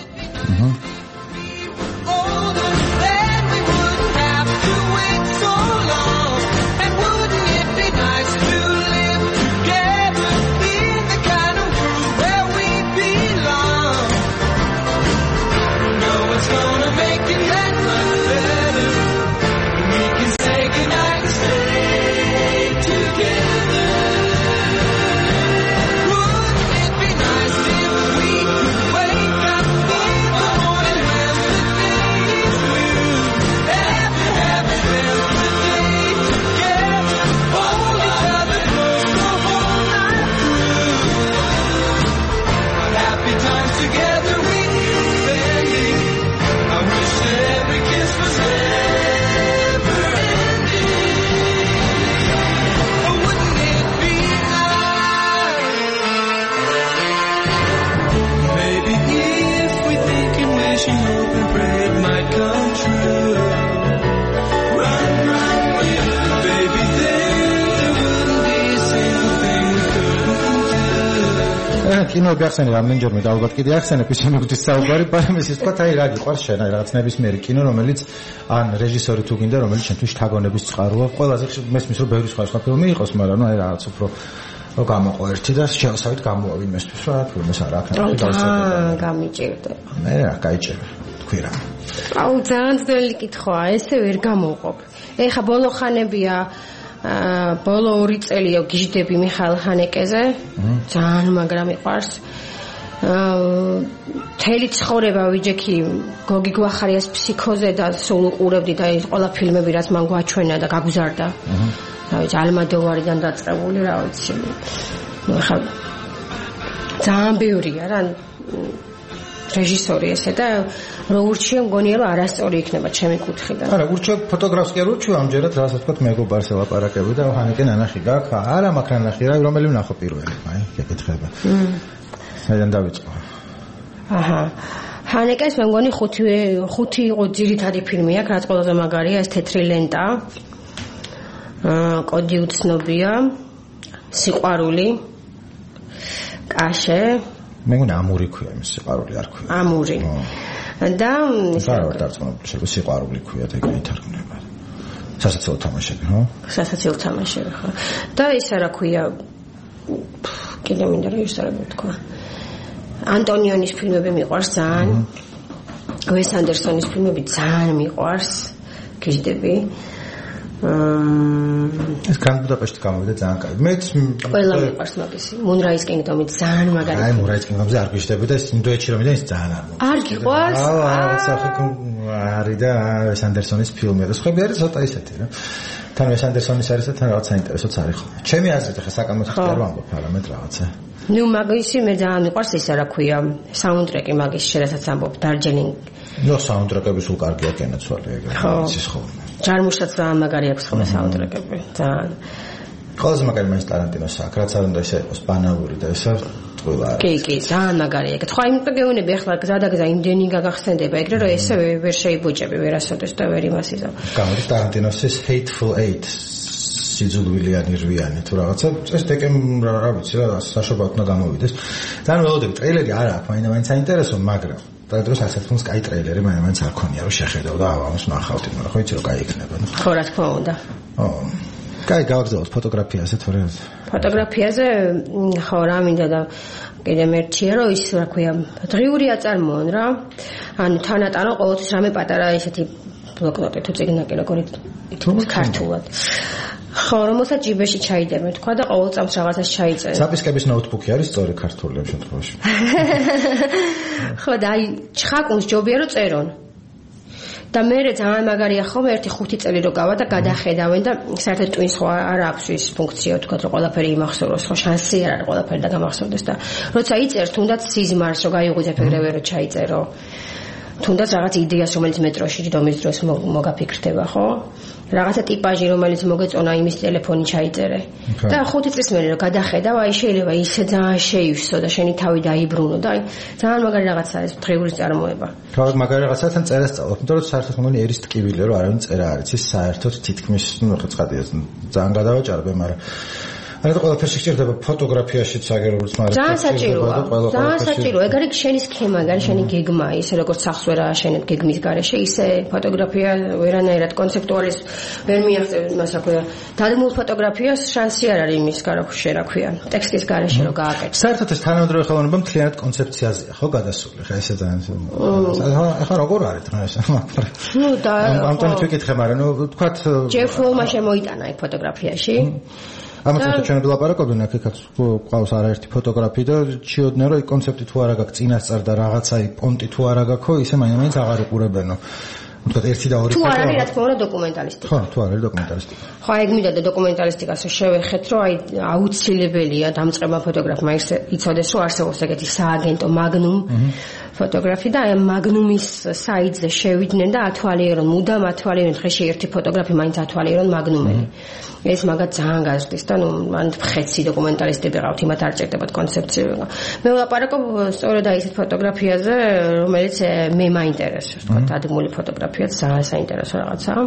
კინოები ახსენე რამდენჯერმე და ალბათ კიდე ახსენებ ისე მიგდის საუბარი, მაგრამ ეს თქვა აი რა გიყვარს შენ, აი რაღაც ნებისმიერი კინო, რომელიც ან რეჟისორი თუ გინდა, რომელიც შენთვის შთაგონების წყაროა. ყველაზე მესმის რომ ბევრი სხვა ფილმი იყოს, მაგრამ აი რაღაც უფრო რო გამოყო ერთი და შევსავით გამოვავინ მესთვის რა ფილმს არა აქ დავსადება. გამიჭირდება. მე რა გაიჭირე. თქვი რა. აუ ძალიან ძველი კითხვაა, ესე ვერ გამოვყოფ. ეხა ბოლო ხანებია ბოლო 2 წელია გიждები მიხაილ ჰანეკეზე. ძალიან მაგრამ მიყვარს. თელი ცხოვრება ვიჯექი გოგი გვახარიას ფსიქოზე და სულ უყურებდი და ის ყველა ფილმები რაც მან გვაჩვენა და გაგზარდა. რა ვიცი ალმადოვარიდან დაწყებული რა ვიცი. ხა ძალიან ბევრია რა რეჟისორი ესე და რო ურჩიე მგონია რომ არასწორი იქნება ჩემი კუთხიდან. არა, ურჩიე ფოტოგრაფს კი არ ურჩიე ამჯერად რასაც თქვა მეგობარს ელაპარაკები და ჰანეკე ნანახი გაქვს? არა, მაგ ნანახი რა, რომელი ვნახო პირველი, აი, გეკითხება. საიდან დავიწყო? აჰა. ჰანეკეს მე მგონი 5 იყო ძირითადი ფილმი აქვს, რაც ყველაზე მაგარია, ეს თეთრი ლენტა. კოდი უცნობია, სიყვარული, კაშე. მე მგონი ამური ქვია, იმის სიყვარული არ ქვია. ამური. და არა ვარ დარწმუნებული, შეიძლება სიყვარული ქვია და ეგრე ითარგმნება. სასაცილო თამაშები, ხო? სასაცილო თამაშები, ხო. და ის რა ქვია? კიდე მინდა რეჟისორები თქვა. ანტონიონის ფილმები მიყვარს ძალიან. ვეს ანდერსონის ფილმები ძალიან მიყვარს. გიждები. ეს კრან ბუდაპეშტი გამოვიდა ძალიან კაი. მეც ყველა მიყვარს მაგისი. Moonrise Kingdom-ი ძალიან მაგარი. აი, Moonrise Kingdom-ზე არ გიждები და ის ინდოეთში რომ ის ძალიან არ მომწონს. არ გიყვარს? არის და ვეს ანდერსონის ფილმია და სხვები არის ცოტა ისეთი რა. თან ვეს ანდერსონის არის და თან რაღაც საინტერესოც არის ხოლმე. ჩემი აზრით ახლა საკამოთი არ ვამბობ, არამედ რაღაცა. ნუ მაგისი მე ძალიან მიყვარს ის რა ქვია, საუნდტრეკი მაგის შეერთაც ამბობ, Darjeeling. ნუ საუნდტრეკები სულ კარგია კენაცვალე ეგრე ის ხოლმე. ჯარმუშაც ძალიან მაგარი აქვს ხოლმე საუნდტრეკები. ძალიან. ყველაზე მაგარი მაინც ტარანტინოს აქვს, რაც არ უნდა ისე იყოს ბანალური და ესა ყველა. კი, ძალიან მაგარია. თქვა იმიტომ გეუბნები ახლა გზადაგზა იმდენი გაგახსენდება ეგრე რომ ესე ვერ შეიბოჭები ვერასოდეს და ვერ იმას იზამ. გამოდის ტარანტინოს ეს Hateful Eight სიძულვილიანი რვიანი თუ რაღაცა ეს დეკემ რა ვიცი რა საშობად უნდა გამოვიდეს. ძალიან ველოდები ტრეილერი არ აქვს, მაინც საინტერესო, მაგრამ და დროს ასეთ ფილმს კაი ტრეილერი მაინც არ ქონია რომ შეხედავ და ამას ნახავდი, მაგრამ ხო იცი რომ კაი იქნება. ხო რა თქმა უნდა. კაი გავაგზავნოთ ფოტოგრაფიაზე თორე. ფოტოგრაფიაზე ხო რა მინდა და კიდე მერჩია რომ ის რა ქვია დღიური აწარმოონ რა. ანუ თანატარო ყოველთვის რამე პატარა ისეთი ბლოკნოტი თუ წიგნაკი როგორი ითქოს ქართულად. ხო, რომელსაც ჯიბეში ჩაიდებენ, თქვა და ყოველ წამს რაღაცას ჩაიწერენ. საპისკების ნოუთბუქი არის სწორი ქართული ამ შემთხვევაში. ხო, და აი, ჩხაკუნს ჯობია რომ წერონ. და მე ძალიან მაგარია ხოლმე 1-5 წელი რო გავა და გადახედავენ და საერთოდ twins ხო არ აქვს ის ფუნქცია, თქვა რომ ყველაფერი იმახსოვროს, ხო შანსი არ არის ყველაფერი და გამახსოვდეს და როცა იწერს თუნდაც სიზმარს რო გაიღვიძებ ეგრევე რო ჩაიწერო. თუნდაც რაღაც იდეას, რომელიც მეტროში ჯდომის დროს მოგაფიქრდება, ხო? რაღაცა ტიპაჟი, რომელიც მოგეწონა იმის ტელეფონი ჩაიწერე. და 5 წლის მერე რომ გადახედავ, აი შეიძლება ისე ძალიან შეივსო და შენი თავი დაიბრუნო და აი ძალიან მაგარი რაღაცა არის დღეურის წარმოება. თავად მაგარი რაღაცათან წერას სწავლობ, იმიტომ რომ საერთოდ მგონი ერის ტკივილი რომ არავინ წერა არ იცის, საერთოდ თითქმის ხეცხადია ძალიან გადავაჭარბე, მაგრამ ანუ ყველაფერში შეიძლება ფოტოგრაფიაშიც აგერ როგორც მაგრამ ძალიან საჭიროა. ძალიან საჭიროა. ეგ არის შენი სქემა, ეგ არის შენი გეგმა, ისე როგორც სახს ვერ ააშენებ გეგმის გარეშე, ისე ფოტოგრაფია ვერანაირად კონცეპტუალის ვერ მიაღწევ იმას, რა ქვია. დადგმულ ფოტოგრაფიას შანსი არ არის იმის გარეშე, რა ქვია, ტექსტის გარეშე რომ გააკეთო. საერთოდ ეს თანამედროვე ხელოვნება მთლიანად კონცეფციაზეა, ხო გადასული. ხა ესე ძალიან ახლა როგორ არის დღეს მაგრამ ნუ და ამიტომ ვიკითხე, მაგრამ ნუ თქვათ ჯეფ ვოლმა შემოიტანა ეგ ფოტოგრაფიაში. ამიტომ ჩვენ ვილაპარაკობდნენ აქ ყავს არაერთი ფოტოგრაფი და ჩიოდნენ რომ კონცეპტი თუ არა გაქვს წინასწარ და რაღაცა პონტი თუ არა გაქვს ისე მაინც აღარ უყურებენო. თქვათ 1 და 2 თუ არ არის რა თქმა უნდა დოკუმენტალისტიკა. ხო, თუ არ არის დოკუმენტალისტიკა. ხო, ეგ მინდა და დოკუმენტალისტიკას შევეხეთ, რომ აი აუცილებელია დამწყება ფოტოგრაფმა იცოდეს, რომ არსებობს ეგეთი სააგენტო მაგნუმ ფოტოგრაფი და აი მაგნუმის საიტზე შევიდნენ და ათვალიერონ, მუდამ ათვალიერონ დღეში ერთი ფოტოგრაფი მაინც ათვალიერონ მაგნუმელი. ეს მაგათ ძალიან გაზრდის და ნუ მან ხეცი დოკუმენტალისტები ყავთ, იმათ არ ჭირდებათ კონცეფციები. მე ვლაპარაკობ სწორედ აი ესეთ ფოტოგრაფიაზე, რომელიც მე მაინტერესებს, თქვა დადგმული ფოტოგრაფიაც ძალიან საინტერესო რაღაცაა.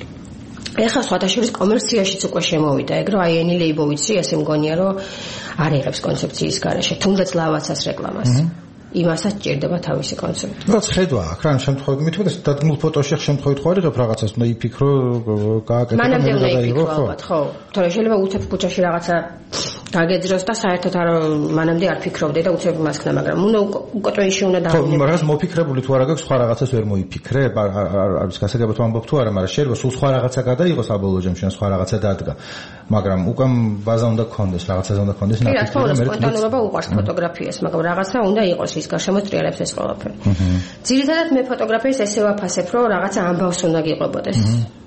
ეხლა სხვათა შორის კომერციაშიც უკვე შემოვიდა ეგ, რომ აი ენი ლეიბოვიცი ესე მგონია, რომ არ იღებს კონცეფციის გარეშე, თუნდაც ლავაცას რეკლამას. იმასაც ჭირდება თავისი კონცეფტი. რაც ხედვა აქ რა შემთხვევით მithmetes დადგმულ ფოტოში შემთხვევით ხო არიღებ რაღაცას, უნდა იფიქრო, გააკეთო და გადაიღო, ხო? თორე შეიძლება უცებ ქუჩაში რაღაცა გაგეძროს და საერთოდ არ მანამდე არ ფიქრობდე და უცებ მასქნა, მაგრამ უნდა უკოტვეში უნდა დავინებო. ხო, რაღაც მოფიქრებული თუ არა გაქვს, სხვა რაღაცას ვერ მოიფიქრებ, არის გასაგებად ვამბობ თუ არა, მაგრამ შეიძლება სულ სხვა რაღაცა გადაიღოს საბოლოო ჯამში, სხვა რაღაცა დადგა. მაგრამ უკან ბაზა უნდა გქონდეს, რაღაცაზე უნდა გქონდეს ნაფიქრი და მე სპონტანურობა უყვარს ფოტოგრაფიას, მაგრამ რაღაცა უნდა იყოს ის გარშემო ტრიალებს ეს ყველაფერი. ძირითადად მე ფოტოგრაფიას ესე ვაფასებ, რომ რაღაცა ამბავს უნდა გიყვებოდეს.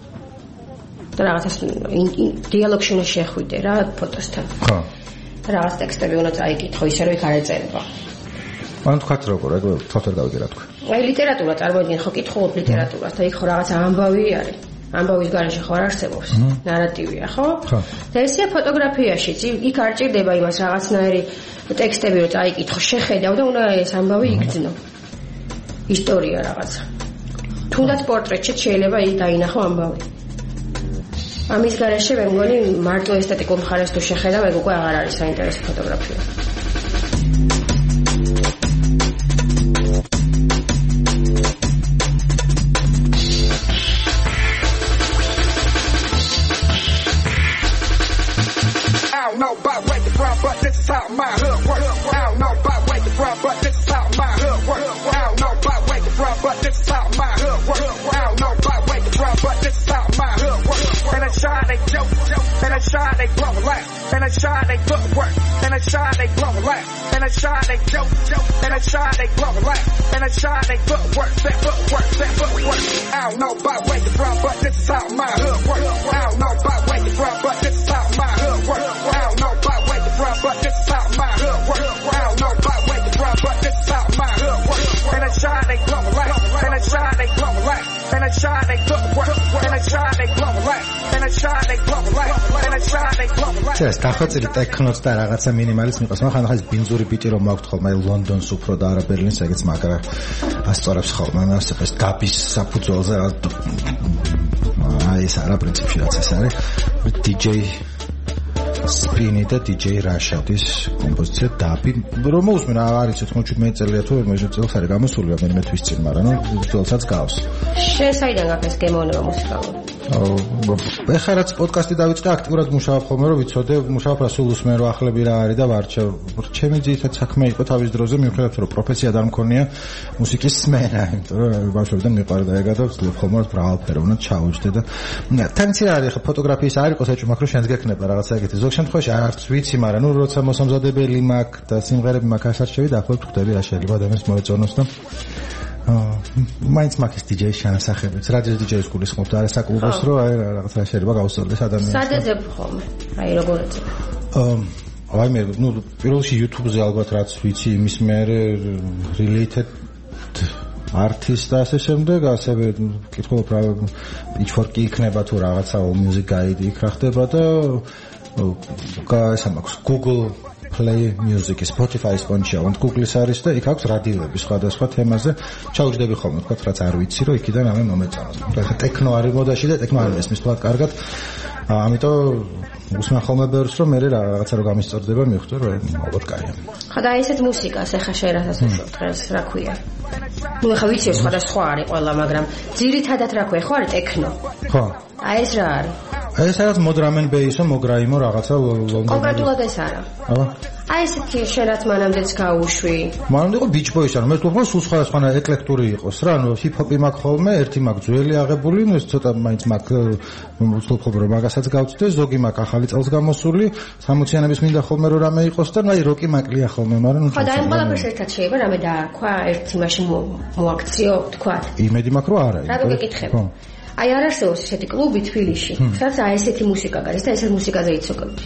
და რაღაცას დიალოგში უნდა შეხვიდე რა ფოტოსთან. ხო. რაღაც ტექსტები უნდა წაიკითხო, ისე რომ იქ არ ეწერება. ანუ თქვათ როგორ, ეგ თავად გავიგე რა თქვა. აი ლიტერატურა წარმოიდგინე, ხო კითხულობ ლიტერატურას და იქ ხო რაღაცა ამბავი არის. ამბავის გარეშე ხო არ არსებობს, ნარატივია, ხო? და ესეა ფოტოგრაფიაშიც, იქ არ ჭირდება იმას რაღაცნაირი ტექსტები რომ წაიკითხო, შეხედავ და უნდა ეს ამბავი იგრძნო. ისტორია რაღაცა. თუნდაც პორტრეტში შეიძლება იქ დაინახო ამბავი. ამის გარეშე მე მგონი მარტო ესთეტიკურ მხარეს თუ შეხედავ, ეგ უკვე აღარ არის საინტერესო ფოტოგრაფია. But this is how my hood works. I don't know about where you're from, but this is how my hood works. I don't know about where you're from, but this is how my hood works. I don't know about where you're from, but this is how my hood works. And I shine, they joke, and I shine, they blow a laugh. And I shine, they footwork. And I shine, they blow a laugh. And I shine, they joke, and I shine, they blow a laugh. And I shine, they footwork, that footwork, that footwork. I don't know about where you're from, but this is how my hood works. I don't know about where you're from, but this is how my hood works. I don't know about where you're from, but this is how my hood works. I don't know about where you're from, but this is how my hood works. And I shine, they blow a laugh. And I shine, they blow a laugh. And I shine, they footwork. And I shine, they blow a laugh. And I shine, they blow a laugh. And I shine, they blow a laugh. ეს დახვეწილი ტექნოც და რაღაცა მინიმალიზმი იყოს, მაგრამ ხან ეს ბინძური ბიტი რომ მაქვს ხოლმე ლონდონს უფრო და არა ბერლინს, ეგეც მაგრა ასწორებს ხოლმე, ასე ეს დაბის საფუძველზე აი ეს არა პრინციპში რაც ეს არის DJ სპინი და DJ რაშადის კომპოზიცია დაბი რომ მოусმენ არის 97 წელია თუ 17 წელს არის გამოსული მე თვის წინ მაგრამ ნუ თვალსაც გავს შენ საიდან გაქვს გემოვნება მუსიკალური ეხლა რაც პოდკასტი დავიწყე აქტიურად მუშაობ ხოლმე რომ ვიცოდე მუშაობ რა სულ უსმენ რომ ახლები რა არის და ვარჩევ ჩემი ძირითად საქმე იყო თავის დროზე მიუხედავად რომ პროფესია არ მქონია მუსიკის სმენა იმიტომ რომ ბავშვობიდან მიყვარდა ეგა და ვცდილობ ხოლმე რომ მრავალფეროვნად ჩავუჯდე და თან იცი რა არის ხა ფოტოგრაფიის არ იყოს ეჭვმა რომ შენს გექნება რაღაცა ეგეთი ზოგ შემთხვევაში არც ვიცი მაგრამ ნუ როცა მოსამზადებელი მაქვს და სიმღერები მაქვს ასარჩევი დაახლოებით ხვდები რა შეიძლება ადამიანს მოეწონოს და მაინც მაქვს DJ-ის შანასახებიც რადიო DJ-ის გულისხმობთ არა საკლუბოს რომ აი რაღაც რა შეიძლება გავუსწორდეს ადამიანს სადეძებ ხოლმე აი როგორიც აი მე ნუ პირველში YouTube-ზე ალბათ რაც ვიცი იმის მე related artist და ასე შემდეგ, ასევე კითხულობ რა pitchfork-ი იქნება თუ რაღაცა music guide იქ რა ხდება და ესა მაქვს Google Play Music, Spotify-ის ფონდშია, ვანთ Google-ის არის და იქ აქვს რადიოები სხვადასხვა თემაზე. ჩაუჯდები ხოლმე, თქვა რაც არ ვიცი, რომ იქიდან ამე მომეწონოს. ხა ტექნო არის მოდაში და ტექნო არ მესმის თქვა კარგად. ამიტომ უსმენ ხოლმე ბევრს რომ მე რაღაცა რო გამისწორდება მივხვდი რომ ალბათ კაია. ხა და ესეთ მუსიკას ეხა შენ რასაც უშვებ დღეს რა ქვია? ნუ ხა ვიცი სხვადასხვა არის ყველა, მაგრამ ძირითადად რა ქვია? ხო არის ტექნო. ხო. აი ეს რა არის? ეს რაღაც მოდრამენ ბეისო, მოგრაიმო რაღაცა კონკრეტულად ეს არა. აბა. აი ესეთი შენ რაც მანამდეც გაუშვი. მანამდე იყო beach boys არა, მე ვთქვი სულ სხვადასხვა ეკლექტური იყოს რა, ანუ ჰიპ-ჰოპი მაქვს ხოლმე, ერთი მაქვს ძველი აღებული, ნუ ეს ცოტა მაინც მაქვს ვთქვი რომ მაგასაც გავწვდე, ზოგი მაქვს ახალი წელს გამოსული, 60-იანების მინდა ხოლმე რომ რამე იყოს და აი როკი მაკლია ხოლმე, მაგრამ ნუ ხო და ამ ყველაფერს ერთად შეიძლება რამე დაარქვა, ერთი მაშინ მოაქციო, თქვა. იმედი მაქვს რომ არა. რა გეკითხებ? აი არ არსებობს ესეთი კლუბი თბილისში, სადაც აი ესეთი მუსიკა გარის და ესეთ მუსიკაზე იცოქებდი.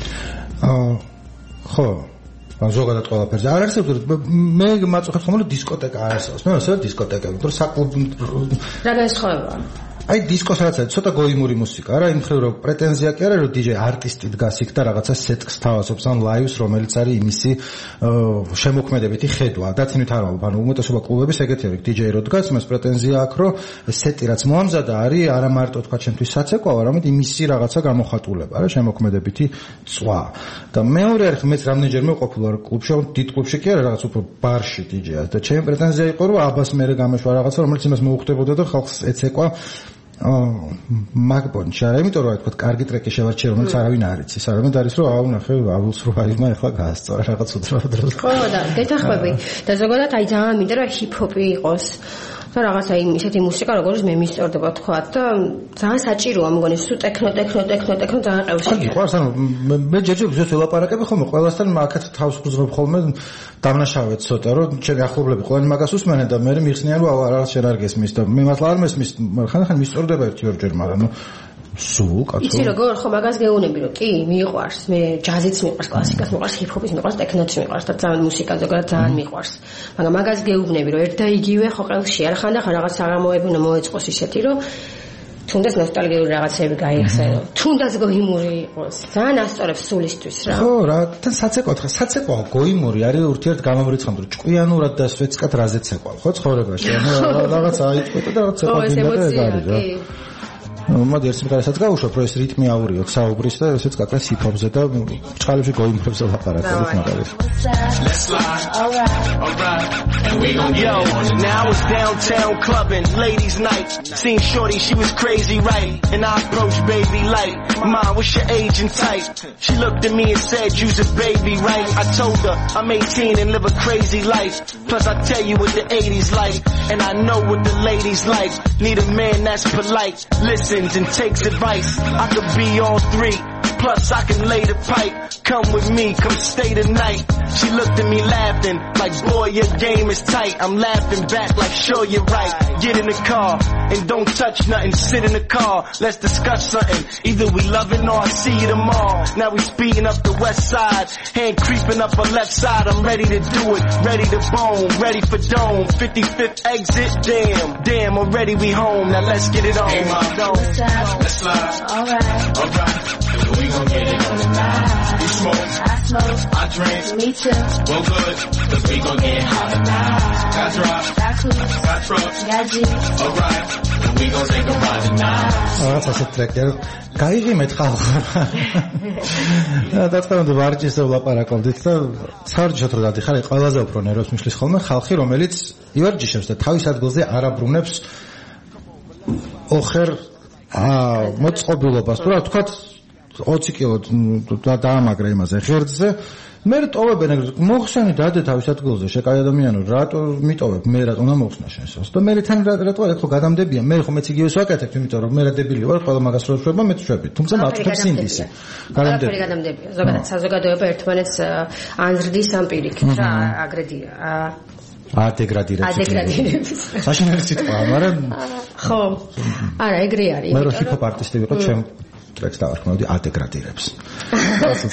ხო, ზოგადად ყველაფერზე არ არსებობს, მე მაწუხებს ხოლმე რომ დისკოტეკა არსებობს. მე ვასწავლე დისკოტეკები, რომ საკლუბ რა განსხვავება? აი დისკოს რაც არის, ცოტა გოიმური მუსიკა რა, იმ მხრივ რომ პრეტენზია კი არა, რომ DJ არტისტი დგას იქ და რაღაცა სეტს თავაზობს ან ლაივს, რომელიც არის იმისი შემოქმედებითი ხედვა. დაცინვით არ ვარ, ანუ უმეტესობა კლუბების ეგეთი არის, DJ რო დგას, მას პრეტენზია აქვს, რომ სეტი რაც მოამზადა არის არა მარტო თქვა ჩემთვის საცეკვაო, არამედ იმისი რაღაცა გამოხატულება რა, შემოქმედებითი წვა. და მეორე არის, მეც რამდენჯერმე ყოფილი ვარ კლუბში, დიდ კლუბში კი არა, რაღაც უფრო ბარში DJ-ას და ჩემი პრეტენზია იყო, რომ აბას მერე გამეშვა რაღაცა, რომელიც იმას მოუხდებოდა და ხალხს ეცეკვა მაგბონჩა, იმიტომ რომ თქვა კარგი ტრეკი შევარჩიე, რომელიც არავინ არ იცის, არამედ არის რომ აუ ნახე, აულს რო არისმა ახლა გაასწორა რაღაც უძრავდროს. ხო და გეთახმები და ზოგადად აი ძალიან მინდა რომ ჰიპ-ჰოპი იყოს და რაღაცა ისეთი მუსიკა როგორც მე მისწორდება თქვა და ძალიან საჭიროა მგონი სულ ტექნო ძალიან ყევს. კი, ყავს ანუ მე ჯერჯერობით ველაპარაკები ხოლმე ყველასთან აქეთ თავს გძნობ ხოლმე დამნაშავედ ცოტა რომ ჩემი ახლობლები ყველანი მაგას უსმენენ და მე მიხსნიან რომ რაღაც შენ არ გესმის და მე მართლა არ მესმის, ხან მისწორდება ერთი-ორჯერ, მაგრამ ნუ სულ კაცო. იცი როგორ ხო მაგას გეუნები რომ კი მიყვარს, მე ჯაზიც მიყვარს, კლასიკას მიყვარს, ჰიპ-ჰოპის მიყვარს, ტექნოც მიყვარს და ძალიან მუსიკა ზოგადად ძალიან მიყვარს. მაგრამ მაგას გეუბნები რომ ერთ და იგივე ხო ყელში არ ხან და ხან რაღაც აღმოებუნა მოეწყოს ისეთი რომ თუნდაც ნოსტალგიური რაღაცები გაიხსენო. თუნდაც გოიმური იყოს. ძალიან ასწორებს სულისთვის რა. ხო რა, თან საცეკვაო გოიმური არის ურთიერთ გამომრიცხავ რომ ჭკვიანურად და სვეცკად რაზე ცეკვავ, ხო ცხოვრებაში. რაღაც აიწყვეტა და რაღაც ცეკვავ გინდა და ეგ არის რა. მოდი ერთ სიმღერასაც გავუშვებ, რომ ეს რიტმი აურიოთ საუბრის და ესეც კაკას ჰიპ-ჰოპზე და ჭყალებში გოიმურებს ლაპარაკობთ მაგალითად. Let's slide. Alright. And we gon' yo, now it's downtown clubbing, ladies night. Seen shorty, she was crazy, right? And I approached baby like, "Mom, what's your age and type?" She looked at me and said, "You's a baby, right?" I told her, "I'm 18 and live a crazy life. Plus I tell you what the 80s like, and I know what the ladies like. Need a man that's polite, listens and takes advice. I could be all three. Plus I can lay the pipe. Come with me, come stay the night." She looked at me laughing like, "Boy, your game is tight." I'm laughing back like, "Sure, you're right. Get in the car and don't touch nothing. Sit in the car, let's discuss something. Either we loving or I see you tomorrow." Now we speeding up the west side, hand creeping up her left side. I'm ready to do it, ready to bone, ready for dome. 55th exit, damn, already we home. Now let's get it on. Hey, Mom, let's slide. Alright. We gon' get it on tonight. You smoke, I smoke, I drink, me too. Well good, cause we gon' get hot tonight. Got drop, got cruise, got trucks, got jeeps. Alright, and we gon' take a ride tonight. That's a tracker. გაიღიმეთ ხალხო. და თქვენ ვარჯიშზე ვლაპარაკობდით და საერთოდ რა დიხარ, ყველაზე უფრო ნერვებს მიშლის ხოლმე ხალხი, რომელიც ივარჯიშებს და თავის ადგილზე არ აბრუნებს ოხერ მოწყობილობას. თუ რა თქვა 20 კილო დაამაგრა იმაზე ღერძზე, მე ტოვებენ ეგრე მოხსენი დადე თავის ადგილზე, შეკაი ადამიანო, რატო მიტოვებ, მე რატო უნდა მოხსნა შენსოს და მე თან რატო ხო გადამდებია, მე ხო მეც იგივეს ვაკეთებ, იმიტომ რომ მე რა დებილი ვარ, ყველა მაგას რო შვება, მეც შვები, თუმცა მარტივებს ინდისი გადამდებია. ზოგადად საზოგადოება ერთმანეთს ანზრდის ამ პირიქით რა აგრედია ადეგრადირებს. საშინელი სიტყვა, მაგრამ ხო. არა, ეგრე არის. მე რო ჰიპ-ჰოპ არტისტი ვიყო, ჩემ ტრეკს დავარქმევდი ადეგრადირებს.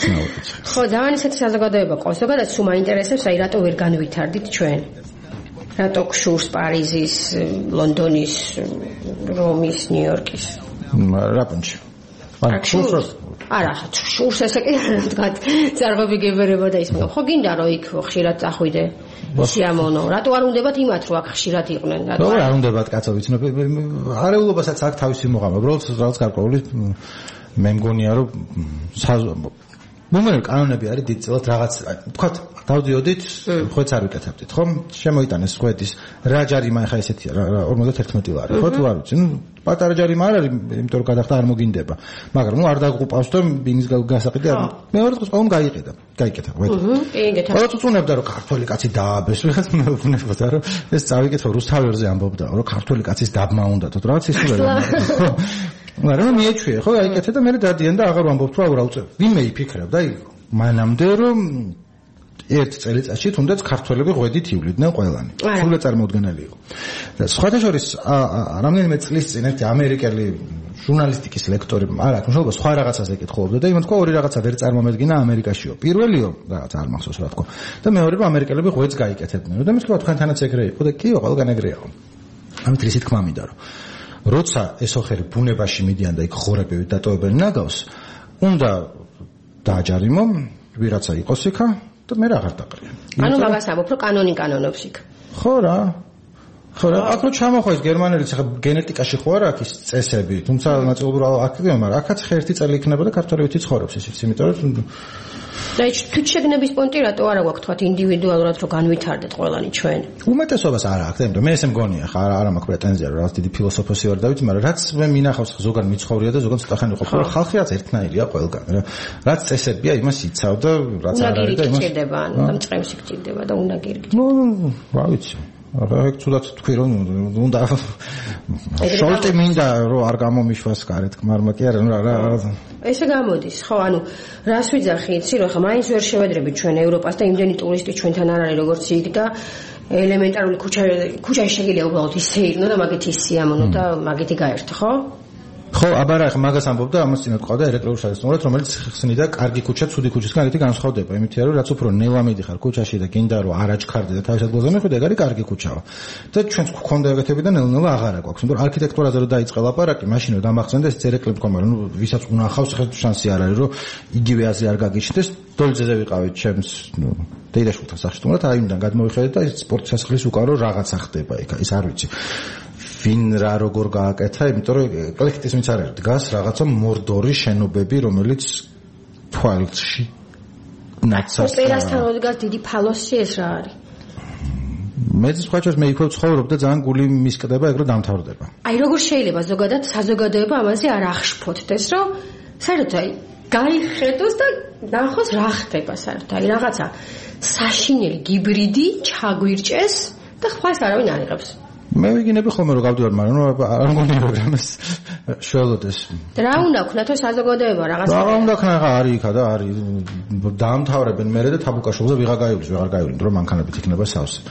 ხო, და ან ისეთი საზოგადოება ყავს, ზოგადად სულ მაინტერესებს, აი რატო ვერ განვითარდით ჩვენ. რატო გშურს პარიზის, ლონდონის, რომის, ნიუ-იორკის? რა პუნჩი? არა, შურს ესე კი არა თქვა, ძარღვები გებერება და ის ხო გინდა რომ იქ ხშირად წახვიდე? სიამოვნო, რატო არ უნდებათ იმათ რომ აქ ხშირად იყვნენ? რატო არ უნდებათ კაცო ვიცნობ, არეულობასაც აქ თავისი მოღამა, უბრალოდ რაღაც გარკვეული მე მგონია რომ მომენტ კანონები არის დიდწილად რაღაც თქვა დავდიოდით ხვეც არ ვიკეთებდით ხო შემოიტანეს ხვედის რა ჯარიმა ხა ესეთია 51 ლარი ხო თუ არ ვიცი ნუ პატარა ჯარიმა არ არის იმიტომ რომ გადახდა არ მოგინდება მაგრამ ნუ არ დაგუყავს და ბინის გასაყიდე არ მეორე დღეს ყველამ გაიკეთა ხვედი ყველა წუნებდა რომ ქართველი კაცი დააბეს ვიღაც მეუბნებოდა რომ ეს წავიკეთო რუსთავერზე ამბობდა რომ ქართველი კაცის დაბმა უნდათო რაღაც ისურველი მაგრამ მიეჩვია ხო აიკეთე და მე დადიან და აღარ ვამბობ თუ რა უწევ ვინმე იფიქრებდა აი მანამდე რომ ერთ წელიწადში თუნდაც ქართველები ღვედით ივლიდნენ ყველანი სრულად წარმოუდგენელი იყო და სხვათა შორის რამდენიმე წლის წინ ერთი ამერიკელი ჟურნალისტიკის ლექტორი არ აქვს მშობლობა სხვა რაღაცას ეკითხულობდა და იმან თქვა ორი რაღაცა ვერ წარმომედგინა ამერიკაშიო პირველიო რაღაც არ მახსოვს რა თქო და მეორე რომ ამერიკელები ღვედს გაიკეთებდნენ და მე თქვა თქვენთანაც ეგრე იყო და კიო ყველგან ეგრეა ამით რისი თქმა მინდა რომ როცა ესოხერი ბუნებაში მიდიან და იქ ხორებივით დატოვებენ ნაგავს, უნდა დააჯარიმო, ვიღაცა იყოს იქა და მე აღარ დაყრიან. ანუ მაგას ამბობ, რომ კანონი კანონობს იქ. ხო რა. აქ რო ჩამოხვეს გერმანელიც ახლა გენეტიკაში ხო არა აქ ის წესები, თუმცა ნაწილობრივ აქ მაგრამ აქაც ერთი წელი იქნება და ქართველებიც ცხოვრობს ისიც, იმიტომ რომ და თვითშეგნების პონტი რატო არა გვაქვს თქვათ ინდივიდუალურად რომ განვითარდეთ ყველანი ჩვენ? უმეტესობას არა აქვს, იმიტომ მე ესე მგონია, ხა არა მაქვს პრეტენზია რომ რაღაც დიდი ფილოსოფოსი ვარ დავით, მაგრამ რაც მე მინახავს ზოგან მიცხოვრია და ზოგან ცოტა ხანი ყოფილი, ხალხი რაც ერთნაირია ყველგან, რაც წესებია იმას იცავ და რაც არ არის და იმას გჭირდება, ანუ დამწყევსი გჭირდება და უნდა გირგით. ნუ რა ვიცი. აქ თუდად თქვი რომ უნდა შორტი მინდა რომ არ გამომიშვას გარეთ კმარმა კი არა ნუ რა ესე გამოდის ხო ანუ რას ვიძახი იცი რომ ხა მაინც ვერ შევედრებით ჩვენ ევროპას და იმდენი ტურისტი ჩვენთან არ არის როგორც იქ და ელემენტარული ქუჩაში შეგიძლია უბრალოდ ისე ირნო და მაგეთი სიამოვნო და მაგეთი გაერთო ხო ხო, აბარა ახლა მაგას ამბობდა ამას წინათ ყავდა ელექტროულ სარესტავრაციად, რომელიც ხსნიდა კარგი ქუჩა, ცუდი ქუჩისგან ერთი განსხვავდება, იმითია რომ რაც უფრო ნელა მიდიხარ ქუჩაში და გინდა რომ არ აჩქარდე და თავის ადგილზე მიხვიდე, ეგ არის კარგი ქუჩაა. და ჩვენც გქონდა ეგეთები და ნელ-ნელა აღარა გვაქვს. იმიტომ რომ არქიტექტურაზე რომ დაიწყე ლაპარაკი, მაშინ რომ დამახსენდა ეს წერეკლი მქონდა, რომ ვისაც უნახავს, ხეთ შანსი არ არის რომ იგივე აზრი არ გაგიჩნდეს, დოლძეზე ვიყავით ჩემს, დეიდაშვილთან სახში თუმცა აიმიდან გადმოვიხედეთ და ეს სპორტ სასახლის უკან რომ რაღაცა ხდება იქ, ის არ ვიცი. ვინ რა როგორ გააკეთა, იმიტომ რომ კოლექტივიც არ არის, დგას რაღაცა მორდორი შენობები, რომელიც თვალში ნაცარს. ოპერასთან დგას დიდი ფალოსი ეს რა არის? მე სხვაჩას მე იქ ვცხოვრობ და ძალიან გული მისკდება ეგ რომ დამთავრდება. აი როგორ შეიძლება ზოგადად საზოგადოება ამაზე არ აღშფოთდეს, რომ საერთოდ აი გაიხედოს და ნახოს რა ხდება საერთოდ. აი რაღაცა საშინელი გიბრიდი ჩაგვირჭეს და ხვალს არავინ არ იღებს. მე ვიგინები ხოლმე რომ გავდივარ, მაგრამ არ მგონია რომ ამას შველოდეს. რა უნდა ქნათო საზოგადოება რაღაცა? რა უნდა ქნა არის იქა და არის დაამთავრებენ მერე და თაბუკაშოვზე ვიღა გაივლის, ვეღარ გაივლინ, რომ მანქანებით იქნება სავსე.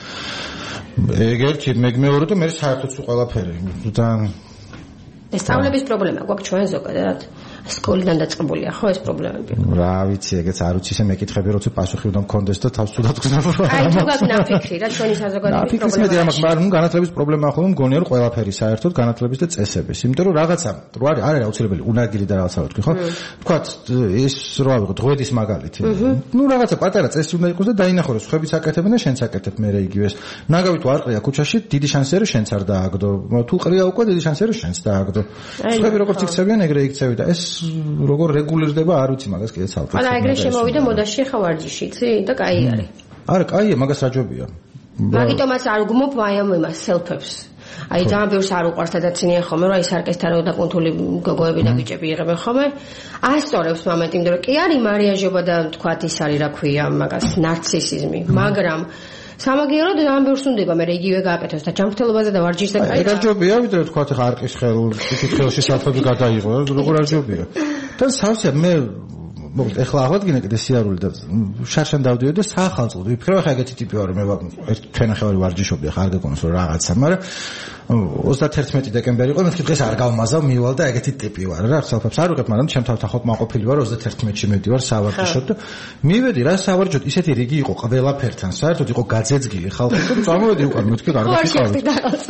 ეგ ერთი მეორე და მე საერთოდ სულ ყველაფერი. და ეს სწავლების პრობლემა გვაქვს ჩვენ ზოგადად. სკოლიდან დაწყებულია ხო ეს პრობლემები? რა ვიცი, ეგეც არ ვიცი, ისე მეკითხები, როცა პასუხი უნდა მქონდეს და თავს თუდად გზნობა. აი თუ გაგნა ფიქრი რა ჩვენი საზოგადოების პრობლემა. მაგრამ განათლების პრობლემაა ხოლმე მგონია რომ ყველაფერი საერთოდ განათლების და წესების. იმიტომ რომ რაღაცა რო არის აუცილებელი უნაგირი და რაღაცა ვთქვი ხო? თქვათ ეს რო ავიღოთ ღვედის მაგალითი. ნუ რაღაცა პატარა წესი უნდა იყოს და დაინახო რომ სხვებიც აკეთებენ და შენც აკეთებ მე იგივეს. ნაგავი თუ არ ყრია ქუჩაში, დიდი შანსია რომ შენც არ დააგდო. თუ ყრია უკვე დიდი შანსია რომ შენც დააგდო. სხვები როგორც იქცევიან ეგრე იქცევი და ეს როგორ რეგულირდება არ ვიცი მაგას კიდე საუბრობ. არა ეგრე შემოვიდა მოდაში ხა ვარჯიში, იცი? და კაი არის. არა, კაია, მაგას რა ჯობია. მაგიტომაც არ გმობ მაიამიმას სელფებს. აი ძალიან ბევრს არ უყვარს და დაცინიან ხოლმე რომ აი სარკესთან და კუნთული გოგოები და ბიჭები იღებენ ხოლმე. ასწორებს მომენტი, იმიტომ რომ კი არის მარიაჟობა და თქვათ ის არის რა ქვია მაგას ნარცისიზმი, მაგრამ სამაგიეროდ ძალიან ბევრს უნდება მე იგივე გააკეთოს და ჯანმრთელობაზე და ვარჯიშზე კაი. ეგ არ ჯობია, ვიდრე თქვათ ხა არყის ხელ, თითქოს ხელში საფები გადაიღო, როგორ არ ჯობია. და სავსე მე მოკლედ ეხლა აღვადგინე კიდე სიარული და შარშან დავდივე და საახალწლოდ ვიფიქრე ხა ეგეთი ტიპი ვარ მე ერთ თვენახევარი ვარჯიშობდი ხა არ გეკონოს რომ რაღაცა მაგრამ 31 დეკემბერი იყო მეთქი დღეს არ გავმაზავ მივალ და ეგეთი ტიპი ვარ რა ხელფებს არ ვიღებ მაგრამ ჩემ თავთან მაყოფილი ვარ 31-ში მივდივარ სავარჯიშოდ და მივედი რა სავარჯიშოდ ისეთი რიგი იყო ყველაფერთან საერთოდ იყო გაძეძგილი ხალხი და წამოვედი უკან მეთქი კარგად იყავი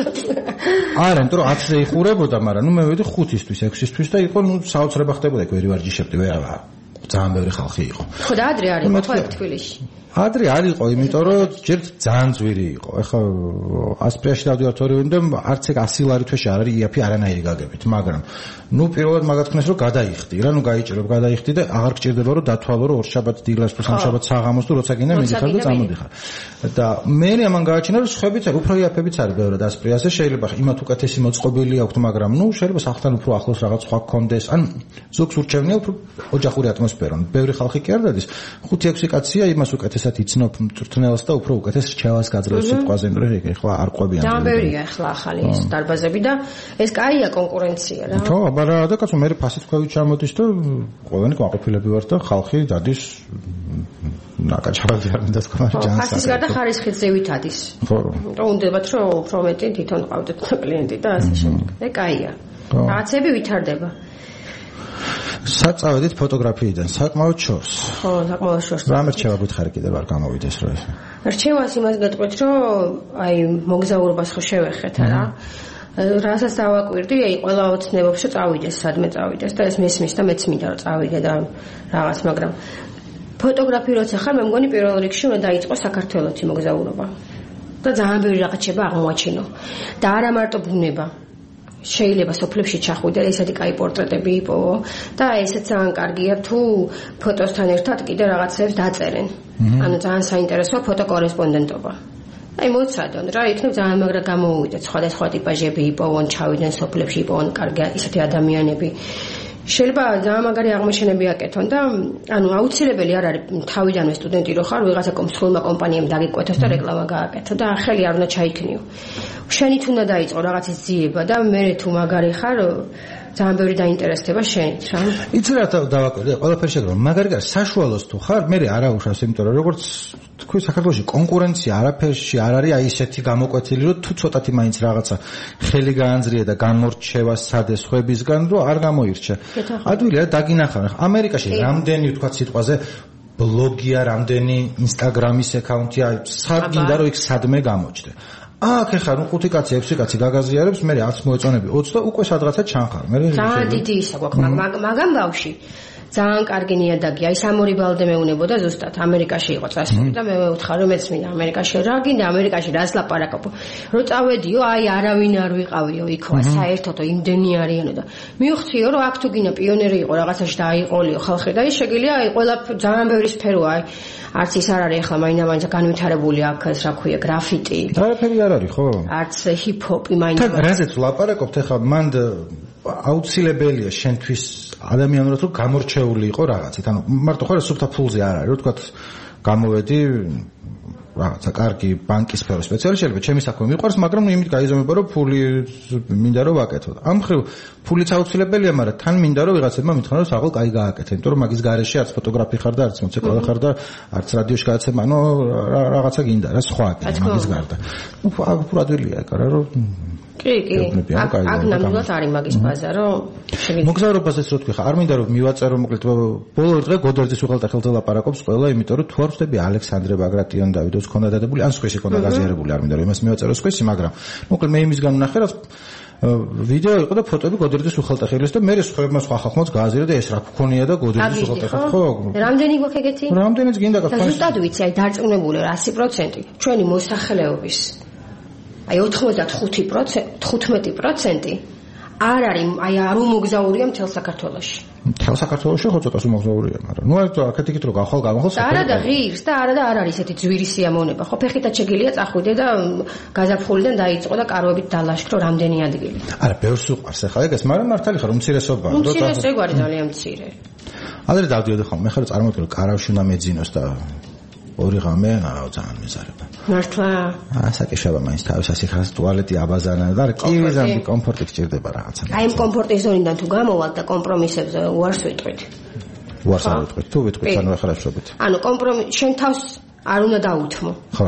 არა იმიტომ რომ 10-ზე იხურებოდა მაგრამ ნუ მე ვედი 5-ისთვის 6-ისთვის და იყო ნუ საოცრება ხდებოდა ეგ ვერი ვარჯიშებდი ვერავა ძალიან ბევრი ხალხი იყო ხო და ადრე არის ხო ეგ თბილისში ადრე არ იყო იმიტომ რომ ჯერ ძალიან ძვირი იყო ეხლა ასპრიაში დავდივართ ორივე და არც ეგ 100 ლარი თვეში არ არის იაფი არანაირი გაგებით მაგრამ ნუ პირველად მაგათქნეს რომ გადაიხდი რა ნუ გაიჭრებ გადაიხდი და აღარ გჭირდება რომ დათვალო რომ 2 შაბათ დილას თუ 3 შაბათ საღამოს თუ როცა გინდა მიდიხარ და წამოდიხარ და მე ამან გააჩინა რომ სხვებიც უფრო იაფებიც არის ბევრად ასპრიაზე შეიძლება იმათ უკეთესი მოწყობილი აქვთ მაგრამ ნუ შეიძლება სახლთან უფრო ახლოს რაღაც სხვა გქონდეს ან ზოგს ურჩევნია უფრო ოჯახური ატმოსფერო ბევრი ხალხი კი არ დადის 5-6 კაცია იმას უკეთესად იცნობ მწვრთნელს და უფრო უკეთეს რჩევას გაძლევს სიტყვაზე რომ ეხლა არ ყვებიან ძალიან ბევრია ახლა ახალი დარბაზები და ეს კაია კონკურენცია რა ხო აბარა და კაცო მე ფასით ქვევით ჩამოდის და ყველანი გაყოფილები ვარ და ხალხი დადის ნაკაჩავები არ მინდა თქვა ჯანსაღი ფასის გარდა ხარისხით ზევით ადის ხო რომ უნდებათ რომ უფრო მეტი თვითონ ყავდეთ კლიენტი და ასე შემდეგ და კაია რაღაცები ვითარდება საწავედით ფოტოგრაფიიდან საკმაოდ შორს ხო საკმაოდ შორს რა მერჩევა გითხარი კიდევ არ გამოვიდეს რო ეს რჩევას იმას გეტყვით რომ აი მოგზაურობას ხო შევეხეთ რა რასაც დავაკვირდი აი ყველა ოცნებობს რომ წავიდეს სადმე წავიდეს და ეს მესმის და მეც მინდა რომ წავიდე და რაღაც მაგრამ ფოტოგრაფი როცა ხარ მე მგონი პირველ რიგში უნდა დაიწყო საქართველოში მოგზაურობა და ძალიან ბევრი რაღაცება აღმოაჩინო და არა მარტო ბუნება შეიძლება სოფლებში ჩახვიდე ესეთი კაი პორტრეტები იპოვო და ესეც ძალიან კარგია თუ ფოტოსთან ერთად კიდე რაღაცებს დაწერენ ანუ ძალიან საინტერესოა ფოტოკორესპონდენტობა აი მოცადონ რა იქნებ ძალიან მაგრა გამოუვიდეთ სხვადასხვა ტიპაჟები იპოვონ ჩავიდნენ სოფლებში იპოვონ კარგი ისეთი ადამიანები შეიძლება ძალიან მაგარი აღმოჩენები აკეთონ და ანუ აუცილებელი არ არის თავიდანვე სტუდენტი რო ხარ ვიღაცა მსხვილმა კომპანიამ დაგიკვეთოს და რეკლამა გააკეთო და ახალი არ უნდა ჩაიქნიო შენით უნდა დაიწყო რაღაცის ძიება და მე თუ მაგარი ხარ ძალიან ბევრი დაინტერესდება შენით რა იცი რა დავაკვირდი ყველაფერი შეგროვე მაგარი გარ საშუალოს თუ ხარ მე არა უშავს იმიტომ რომ როგორც თქვი საქართველოში კონკურენცია არაფერში არ არის აი ესეთი გამოკვეთილი რომ თუ ცოტათი მაინც რაღაცა ხელი გაანძრია და განმორჩევა სადეს ხვებისგან რომ არ გამოირჩა ადვილია დაგინახავ ამერიკაში რამდენი თქვა სიტყვაზე ბლოგია რამდენი ინსტაგრამის აკაუნტია სად გინდა რომ იქ სადმე გამოჩდე აქ ეხლა ნუ 5 კაცი 6 კაცი გაგაზიარებს მე 10 მოეწონები 20 და უკვე სადღაცა ჩანხარ მე ძალიან დიდი ისა გვაქვს მაგამ ბავში ძალიან კარგი ნიადაგია აი სამორი ბალდე მეუნებოდა ზუსტად ამერიკაში იყო წასული და მე ვეუთხარ რომ მეც მინდა ამერიკაში რა გინდა ამერიკაში რას ლაპარაკობო რო წავედიო აი არავინ არ ვიყავიო იქო საერთოდო იმდენი არიანო და მივხვდიო რომ აქ თუ გინდა პიონერი იყო რაღაცაში დააიყოლიო ხალხი და ის შეგიძლია აი ყველა ძალიან ბევრი სფეროა აი არც ის არ არის ახლა მაინდა განვითარებული აქ ეს რა ქვია გრაფიტი არაფერი არ არის ხო არც ჰიპ-ჰოპი მაინდა თან რაზეც ვლაპარაკობთ ახლა მან აუცილებელია შენთვის ადამიანურად რომ გამორჩეული იყო რაღაცით ანუ მარტო ხო სუფთა ფულზე არ არის რომ თქვა გამოვედი რაღაცა კარგი ბანკის სფეროს სპეციალისტი შეიძლება ჩემი საქმე მიყვარს მაგრამ ნუ იმით გაიზომება რომ ფული მინდა რომ ვაკეთო ამ მხრივ ფულიც აუცილებელია მაგრამ თან მინდა რომ ვიღაცებმა მითხრა რომ საყოველთაოდ კაი გააკეთე იმიტომ რომ მაგის გარეშე არც ფოტოგრაფი ხარ და არც მოცეკვავე ხარ და არც რადიოში გადაცემა ანუ რაღაცა გინდა რა სხვა მაგის გარდა უფრო ადვილია ეკარა რომ კი აქ ნამდვილად არის მაგის ბაზა რომ მოგზაურობასაც რო თქვი ხა არ მინდა რომ მივაწერო მოკლედ ბოლო დღე გოდერძის უღელტეხილზე ლაპარაკობს ყველა იმიტომ რომ თუ არ ვხდები ალექსანდრე ბაგრატიონ დავიდოვს ქონდა დადებული ან სხვისი ქონდა გაზიარებული არ მინდა რომ იმას მივაწერო სხვისი მაგრამ მოკლედ მე იმისგან ვნახე რაც ვიდეო იყო და ფოტოები გოდერძის უღელტეხილის და მე სხვებმა სხვა ხალხმაც გააზიარა და ეს რა გქონია და გოდერძის უღელტეხილი ხო რამდენი გვაქვს ეგეთი რამდენიც გინდა გქონდეს ზუსტად ვიცი აი დარწმუნებული 100% ჩვენი მოსახლეობის აი 95% არ არის აი არ უმოგზაურია მთელ საქართველოში. მთელ საქართველოში ხო ცოტას უმოგზაურია, მაგრამ ნუ აქეთ იქით რო გავხვალ არა და ღირს და არა არის ესეთი ძვირი სიამოვნება. ხო ფეხითაც შეგიძლია წახვიდე და გაზაფხულიდან დაიწყო და კარვებით დალაშქრო რამდენი ადგილი. არა, ბევრს უყვარს ახლა ეგეს, მაგრამ მართალი ხარ უმცირესობაა, რომ უმცირესობა არის ძალიან მცირე. ადრე დავდიოდი ხომ, მე ხარ წარმოვიდგინე რომ კარავში უნდა მეძინოს და ორი ღამე ძალიან მეზარება. მართლა? საკეშება მაინც თავის ასიხას ტუალეტი აბაზანა და კი ზამბი კომფორტი გჭირდება რაღაცა. აი იმ კომფორტის ზონიდან თუ გამოვალ და კომპრომისებზე უარს ვიტყვით. უარს არ ვიტყვით. თუ ვიტყვით, ანუ ახლა შევობით. ანუ კომპრომისი შენ თავს არ უნდა დაუთმო. ხო.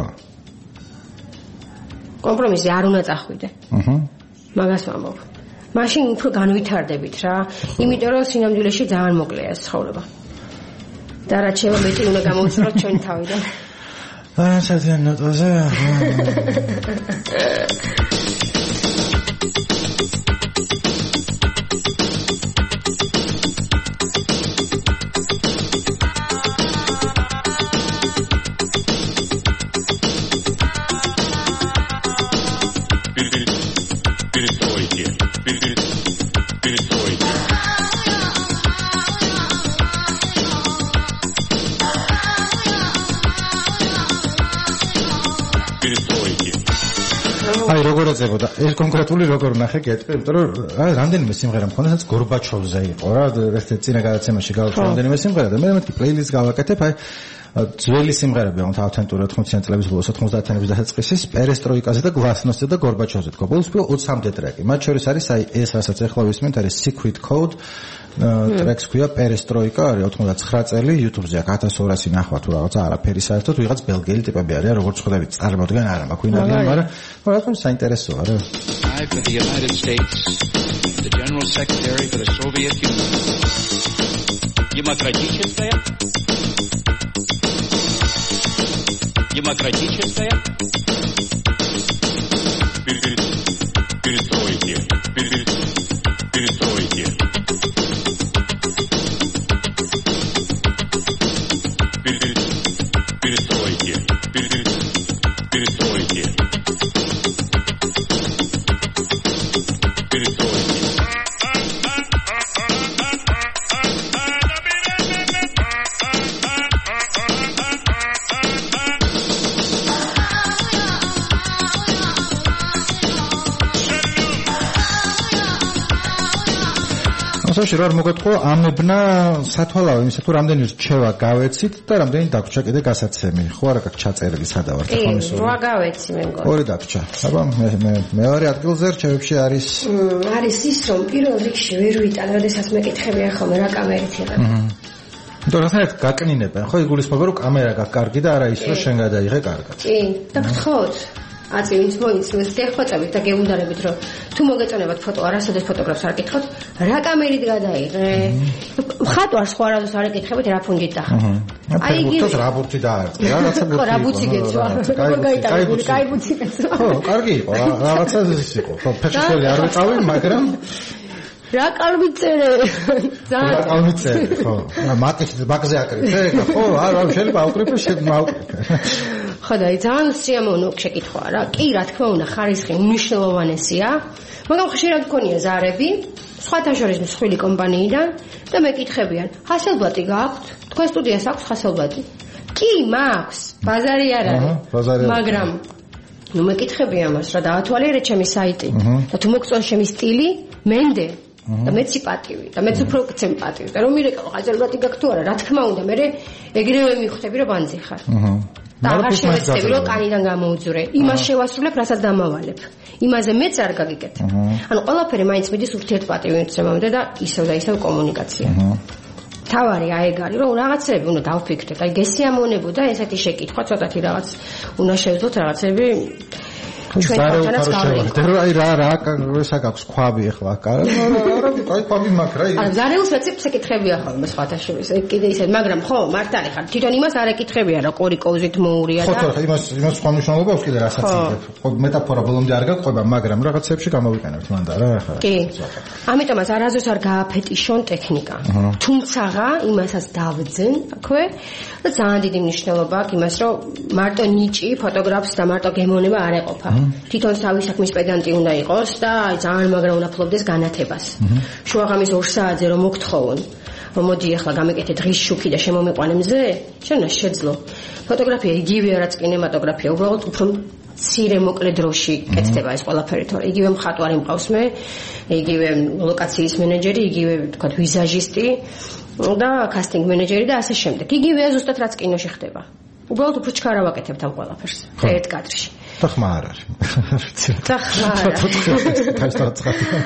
კომპრომისი არ უნდა წახვიდე. მაგას ვამბობ. მაშინ უფრო განვითარდებით რა. იმიტომ რომ სინამდვილეში ძალიან მოკლეა ცხოვრება. და რაც შევა მეტი უნდა გამოვიწროთ ჩვენ თავიდან. ასეთი ნოტაზე. აი როგორ ეწებოდა ეს კონკრეტული როგორ ნახე გეტყვი იმიტომ რომ რამდენიმე სიმღერა მქონდა სადაც გორბაჩოვზე იყო რა ეს წინა გადაცემაში გავაკეთე რამდენიმე სიმღერა და მე მეთქი პლეილისტს გავაკეთებ აი ძველი სიმღერები აქვს ავთენტური 80-იან წლების ბოლოს 90-იანების დასაწყისის პერესტროიკაზე და გლასნოსზე და გორბაჩოვზე თქო ბოლოს 23 ტრეკი მათ შორის არის აი ეს რასაც ახლა ვისმენთ არის Secret Code ტრეკს ქვია პერესტროიკა არის 99 წელი YouTube-ზე აქვს 1200 ნახვა თუ რაღაცა არაფერი საერთოდ ვიღაც ბელგიელი ტიპები არის როგორც ხვდებით წარმოდგენ არა მაქვს ვინ არიან მაგრამ რა თქმა უნდა საინტერესოა რა I for the United States the General Secretary for the Soviet Union демократическая перестройки ასე რომ მოგეთხოვო ამებნა სათვალავე იმისა თუ რამდენი რჩევა გავეცით და რამდენი დაგვრჩა კიდე გასაცემი ხო არა გაქვს ჩაწერილი სადა ვარ თქო რა გავეცი მე მგონი ორი დაგვრჩა აბა მეორე ადგილზე რჩევებში არის ის რომ პირველ რიგში ვერ ვიტან როდესაც მეკითხებია ხოლმე რა კამერით იყავ და რაღაცა გაკნინებენ ხო იგულისხმება რომ კამერა გაქვს კარგი და არა ის რომ შენ გადაიღე კარგად კი და გთხოვთ აწივით მოიცნეს დეხოწებით და გეუნდარებით რომ თუ მოგეწონებათ ფოტო არასოდეს ფოტოგრაფს არ კითხოთ რა კამერით გადაიღე მხატვარს ხო არასოდეს არ ეკითხებით რა ფონდით დახარ აი იგივე რა ბურთი დაარტყი რაღაცა ბურთი ხო რა ბურთი გეცვა კაი ბურთი გეცვა ხო კარგი იყო რაღაცა ის იყო ხო ფეხშელი არ ვიყავი მაგრამ რა კალმიწერე რა კალმიწერე ხო მაკის ბაგზე აკრიფე ხო არა შეიძლება აუკრიფე შემაუკრიფე ხო და ძალიან სიამოვნო შეკითხვაა რა კი რა თქმა უნდა ხარისხი მნიშვნელოვანესია მაგრამ ხშირად გქონია ზარები სხვათა შორის მსხვილი კომპანიიდან და მეკითხებიან ხასელბლატი გაქვთ თქვენ სტუდიას აქვს ხასელბლატი კი მაქვს ბაზარი არ არის მაგრამ ნუ მეკითხები ამას რა დაათვალიერე ჩემი საიტი და თუ მოგწონს ჩემი სტილი მენდე და მეც სიპატივი და მეც უფრო სიმპატივი და რომ მირეკავ ხასელბლატი გაქვთ თუ არა რა თქმა უნდა მე ეგრევე მიხვდები რომ ბანძი ხარ და აღარ შევეცდები რომ კანიდან გამოუძვრე იმას შევასრულებ რასაც დამავალებ იმაზე მეც არ გაგიკეთე ანუ ყველაფერი მაინც მიდის ურთიერთპატივისცემამდე და ისევ და ისევ კომუნიკაცია თავარი აეგ არის რომ რაღაცები უნდა დავფიქრდეთ აი გესიამოვნებოდა ესეთი შეკითხვა ცოტათი რაღაც უნდა შევძლოთ რაღაცები ჩვენთანაც გავიგოთ აი რა საკაქვს ქვაბი ახლა არა აი ქვაბი მაქვს რა არა ზარეულს რეცეპტს ეკითხებია ხოლმე სხვათა შორის კიდე ისე მაგრამ ხო მართალი ხარ თვითონ იმას არ ეკითხებია რა კორიკოზით მოურია და ხო იმას სხვა მნიშვნელობა აქვს კიდე რასაც იგებ ხო მეტაფორა ბოლომდე არ გაყვება მაგრამ რაღაცებში გამოვიყენებთ მანდა რა ახლა კი ამიტომაც არასდროს არ გააფეტიშონ ტექნიკა თუმცაღა იმასაც დავძენ აქვე და ძალიან დიდი მნიშვნელობა აქვს იმას რომ მარტო ნიჭი ფოტოგრაფს და მარტო გემოვნება არ ეყოფა თვითონ თავის საქმის პედანტი უნდა იყოს და აი ძალიან მაგრამ უნდა ფლობდეს განათებას. შუაღამის 2 საათზე რომ მოგთხოვონ, რომ მოდი ახლა გამეკეთე დღის შუქი და შემომიყვანე მზე, შენ შეძლო. ფოტოგრაფია იგივე რაც კინემატოგრაფია, უბრალოდ უფრო ცირე მოკლე დროში კეთდება ეს ყველაფერი, თორე იგივე მხატვარი მყავს მე, იგივე ლოკაციის მენეჯერი, იგივე თქვათ ვიზაჟისტი და კასტინგ მენეჯერი და ასე შემდეგ. იგივეა ზუსტად რაც კინოში ხდება. უბრალოდ უფრო ჩქარა ვაკეთებთ ამ ყველაფერს ერთ კადრში. და ხმა არ არის. და ხმა არ არის.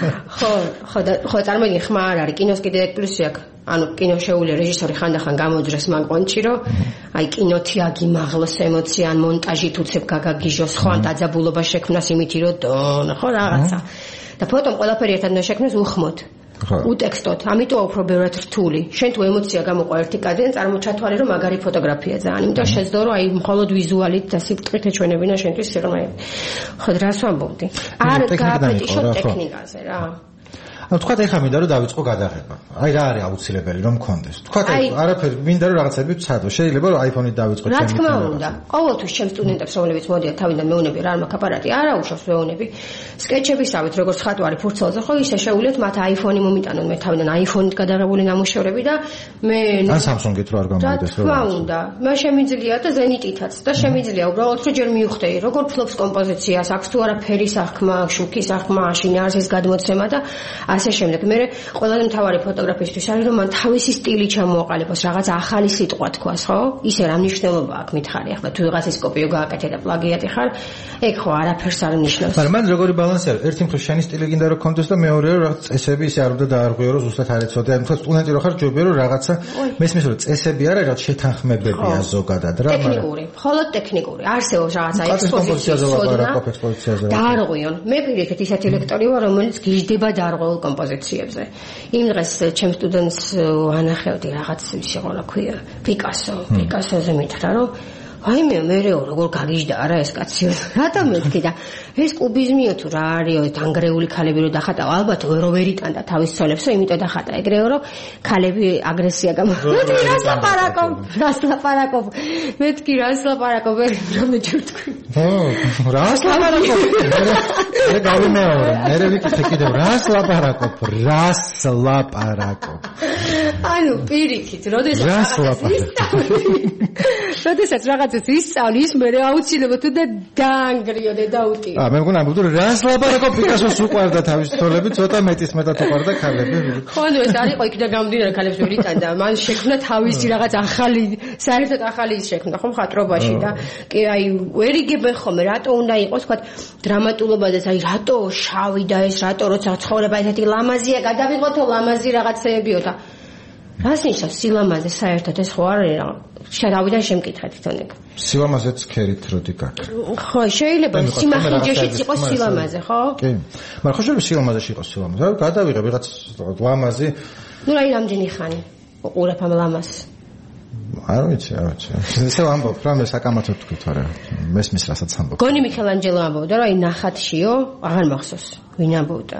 ხო, წარმოიდგინე ხმა არ არის. კინოს კიდე ეგ პლუსი აქვს. ანუ კინო შეუძლია რეჟისორი ხანდახან გამოძრეს მან კონჩი, რომ აი კინოთი აგიმაღლოს ემოცია, ან მონტაჟით უცებ გაგაგიჟოს, ხო, ან დაძაბულობა შექმნას იმითი, რომ დონ, ხო, რაღაცა. და ფოტომ ყველაფერი ერთად უნდა შექმნას უხმოდ. უტექსტოთ, ამიტომ უფრო ბევრად რთული. შენ თუ ემოცია გამოყვა ერთი კადრიდან, წარმოჩათვალე რომ მაგარი ფოტოგრაფია ძალიან. იმიტომ შეძლო რომ აი მხოლოდ ვიზუალით და სიბრტყით ეჩვენებინა შენთვის სიღრმეები. ხო, რას ვამბობდი? არ გააფეთიშო ტექნიკაზე რა. ანუ თქვა ეხლა მინდა რომ დავიწყო გადაღება. აი რა არის აუცილებელი რომ მქონდეს. თქვა არაფერი მინდა რომ რაღაცები ვცადო. შეიძლება რომ iPhone-ით დავიწყო ჩემი. რა თქმა უნდა. ყოველთვის ჩემ სტუდენტებს რომლებიც მოდიან თავიდან მეუნები რა მაქვს აპარატი არ აუშვებს მეუნები. სკეჩებისავით როგორც ხატვარი ფურცელზე ხო ისე შეუვლიათ მათ iPhone-ი მომიტანონ მე თავიდან iPhone-ით გადაღებული ნამუშევრები და მე ან Samsung-ით რო არ გამოვიდეს რა თქმა უნდა. მე შემიძლია და ზენიტითაც და შემიძლია უბრალოდ რომ ჯერ მივხვდე როგორ ფლობს კომპოზიციას, აქვს თუ არა ფერის აღქმა, შუქის აღქმა, აშინე არის ეს გადმოცემა და ასე შემდეგ. მე ყველაზე მთავარი ფოტოგრაფისტვის არის რომ მან თავისი სტილი ჩამოაყალიბოს, რაღაც ახალი სიტყვა თქვას, ხო? ისე რა მნიშვნელობა აქვს მითხარი. ახლა თუ რაღაცის კოპიო გააკეთე და პლაგიატი ხარ, ეგ ხო არაფერს არ ნიშნავს. მაგრამ მან როგორი ბალანსი არის? ერთი მხრივ შენი სტილი გინდა რომ კონდეს და მეორე რომ რაღაც წესები ისე არ უნდა დაარღვიო რომ ზუსტად არ ეცოდე. ანუ თქვა სტუდენტი რო ხარ ჯობია რომ რაღაცა მესმის რომ წესები არა რაღაც შეთანხმებებია ზოგადად რა. ტექნიკური, მხოლოდ ტექნიკური. არსებობს რაღაცა ექსპოზიციაზე ექსპოზიციაზე. დაარღვიონ. მე პირიქით ისეთი ლექტორი ვარ რომელიც გიждდება დაარღვეულ კომპოზიციებზე. იმ დღეს ჩემ სტუდენტს ანახევდი რაღაც ისე რა ქვია, პიკასოზე მითხრა რომ აიმე მეреო როგორ გაგიждდა არა ეს კაცი. რატომ მეთქი და ეს კუბიზმიო თუ რა არისო დანგრეული ქალები რო დახატა ალბათ რო ვერ იტანდა თავის ცოლებსო იმიტომ დახატა ეგრეო რომ ქალები აგრესია გამოვიდა. რას ლაპარაკობ მეთქი რას ლაპარაკობ რამდენჯერ თქვი. რას ლაპარაკობ მე გავიმეორე მე ვიკითხე კიდევ რას ლაპარაკობ ანუ პირიქით როდესაც რაღაცას ისწავლი ის მე აუცილებლად უნდა დაანგრიოდე და უტიო. მე მგონა ამბობ რომ რას ლაპარაკობ პიკასოს უყვარდა თავის თოლები ცოტა მეტისმეტად უყვარდა ქალები. ხო ანუ ეს არის ყო იქიდან გამომდინარე ქალებს ვერ იტანდა მან შექმნა თავისი რაღაც ახალი საერთოდ ახალი ის შექმნა ხო მხატვრობაში და კი აი ვერ იგებენ ხოლმე რატო უნდა იყოს თქვა დრამატულობაზე აი რატო შავი და ეს რატო როცა ცხოვრება ესეთი ლამაზია გადავიღოთო ლამაზი რაღაცეებიო და რას ნიშნავს სილამაზე საერთოდ ეს ხო არის რა შედავიდან შემკითხა თვითონ ეგ სილამაზეც ქერით როდი გაკ ხო შეიძლება სიმახინჯეშიც იყოს სილამაზე ხო კი მაგრამ ხო შეიძლება სილამაზეში იყოს სილამაზე რა გადავიღე ვიღაც ლამაზი ნუ აი რამდენი ხანი უყურებ ამ ლამაზს არ ვიცი ესე ვამბობ რა მე საკამათოდ თქვით არა მესმის რასაც ამბობ გონი მიქელანჯელო ამბობდა რომ აი ნახატშიო აღარ მახსოვს ვინ ამბობდა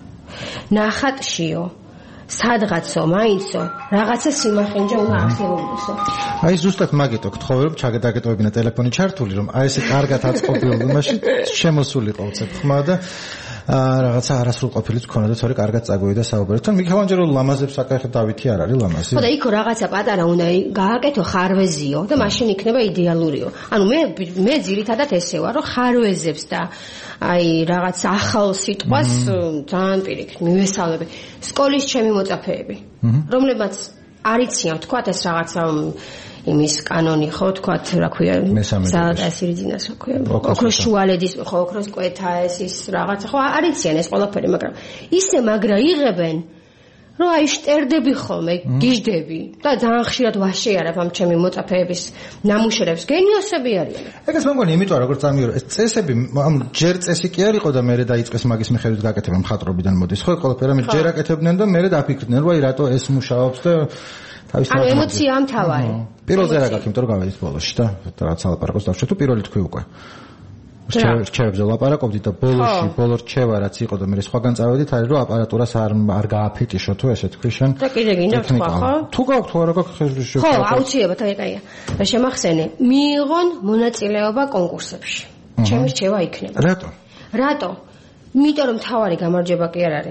ნახატშიო სადღაცო მაინცო რაღაცა სიმახინჯე უნდა ახსენებდესო აი ზუსტად მაგიტო გთხოვე რომ ჩაგედაგეტოვებინა ტელეფონი ჩართული რომ აი ესე კარგად აწყობილ იმაში შემოსულიყო უცებ ხმა და რაღაცა არასრულყოფილიც ქონოდა თორე კარგად წაგვიდა საუბარი თან მიქელანჯელო ლამაზებს აკეთე დავითი არ არის ლამაზი ხო და იქ რაღაცა პატარა უნდა გააკეთო ხარვეზიო და მაშინ იქნება იდეალურიო ანუ მე ძირითადად ესე ვარ რომ ხარვეზებს და აი რაღაც ახალ სიტყვას ძალიან პირიქით მივესალმები სკოლის ჩემი მოწაფეები რომლებმაც არიციან თქვა ეს რაღაცა იმის კანონი ხო თქვათ რა ქვია საადასირიძინას რა ქვია ოქროს შუალედის ხო ოქროს კვეთა ის რაღაცა ხო არიციან ეს ყველაფერი მაგრამ ისე მაგრა იღებენ რომ აი შტერდები ხოლმე გიждდები და ძალიან ხშირად ვაშეარებ ამ ჩემი მოწაფეების ნამუშევრებს გენიოსები არიან ეგეც მე მგონი იმიტომ როგორც ამირო ეს წესები ამ ჯერ წესი კი არ იყო და მე დაიწყეს მაგის მიხედვით გაკეთება მხატვრობიდან მოდის ხო ყველაფერი მე ჯერ აკეთებდნენ და მე დაფიქრდნენ რომ აი რატო ეს მუშაობს და ანუ ემოცია ამთავარი პირველზე რა გაქვს იმიტომ რომ გავედით ბოლოში და რაღაც ალაპარაკოს დავშვა თუ პირველი თქვი უკვე რჩევებზე ლაპარაკობდი და ბოლო რჩევა რაც იყო და მე სხვაგან წავედით არის რომ აპარატურას არ გააფიტიშო თუ ესე თქვი შენ და კიდე გინდა თქვა ხო თუ გაქვს თუ არა გაქვს ხეში ხო აუცილებლად აიყია და შემახსენე მიიღონ მონაწილეობა კონკურსებში ჩემი რჩევა იქნება რატო იმიტომ რომ თავარი გამარჯვება კი არ არის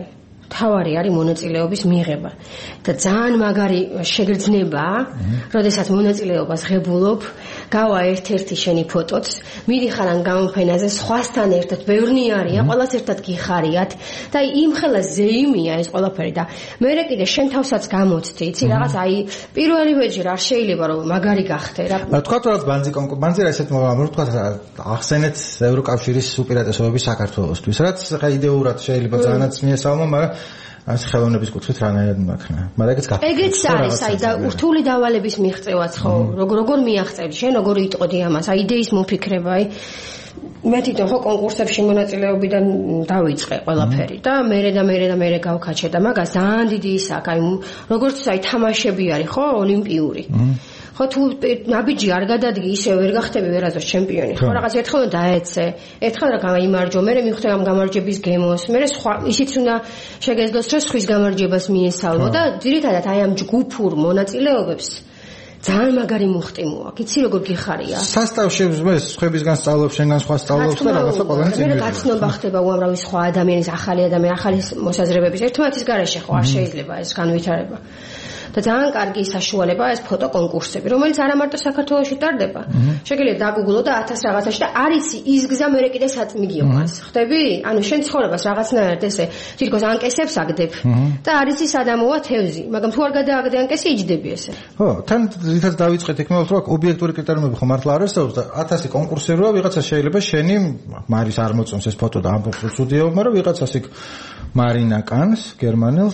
თავარი არის მონაწილეობის მიღება და ძალიან მაგარი შეგრძნებაა, როდესაც მონაწილეობას ღებულობ, გავა ერთ-ერთი შენი ფოტოც, მიდიხარ ან გამოფენაზე სხვასთან ერთად, ბევრნი არიან, ყველას ერთად გიხარიათ და იმ ხელა ზეიმია ეს ყველაფერი და მე კიდე შენ თავსაც გამოცდი, იცი რაღაც აი პირველივე ჯერ არ შეიძლება რომ მაგარი გახდე რა. თქვა რაღაც ბანზი რა ისეთ მოგამორ თქვა ახსენეთ ევროკავშირის უპირატესობები საქართველოსთვის, რაც ხა იდეურად შეიძლება ძალიანაც მიესალმო, მაგრამ ეს ხელოვნების კუთხით რანაირად მაქნა. მაგრამ ეგეც გახდა. ეგეც არის, აი და რთული დავალების მიღწევაც ხო, როგორ მიაღწევდი, შენ როგორ იტყოდი ამას, აი იდეის მომფიქრება, აი მე თვითონ ხო კონკურსებში მონაწილეობიდან დავიწყე ყველაფერი და მე გავქაჩე და მაგას ძალიან დიდი ის აქვს, აი როგორც აი თამაშები არის ხო, ოლიმპიური. ხო თუ ნაბიჯი არ გადადგი ისე ვერ გახდები ვერაზოს ჩემპიონი ხო რაღაც ერთხელ დაეცე ერთხელ რა გამარჯვო მე მივხვდი ამ გამარჯვების გემოს მე სხვა ისიც უნდა შეგეძლოს რომ სხვის გამარჯვებას მიესალმო და ძირითადად აი ამ ჯგუფურ მონაწილეობებს ძალიან მაგარი მუხტიმო აქვს იცი როგორ გიხარია სასწავლში მე სხვებისგან სწავლობ შენგან სხვა სწავლობს და რაღაცა ყველანი წინ მე გაცნობა ხდება უამრავი სხვა ადამიანის ახალი მოსაზრებების ერთმანეთის გარეშე ხო არ შეიძლება ეს განვითარება და ძალიან კარგი საშუალებაა ეს ფოტო კონკურსები, რომელიც არა მარტო საქართველოში ტარდება. შეგიძლია დაგუგლო და 1000 რაღაცაში და არის ის გზა მე კიდე საწმიგიოს. ხდები? ანუ შენ ცხოვრებას რაღაცნაირად ესე თითქოს ანკესებს აგდებ და არის ის ადამიანა თევზი, მაგრამ თუ არ გადააგდე ანკესი იჯდები ესე. ხო, თან ზითაც დავიწყეთ ეკმევა რომ ობიექტური კრიტერიუმები ხო მართლა არ არსებობს და 1000 კონკურსი როა ვიღაცა შეიძლება შენი მარის არ მოწონს ეს ფოტო და ამბობს რომ ცუდიაო, მაგრამ ვიღაცას იქ მარინა კანს, გერმანელს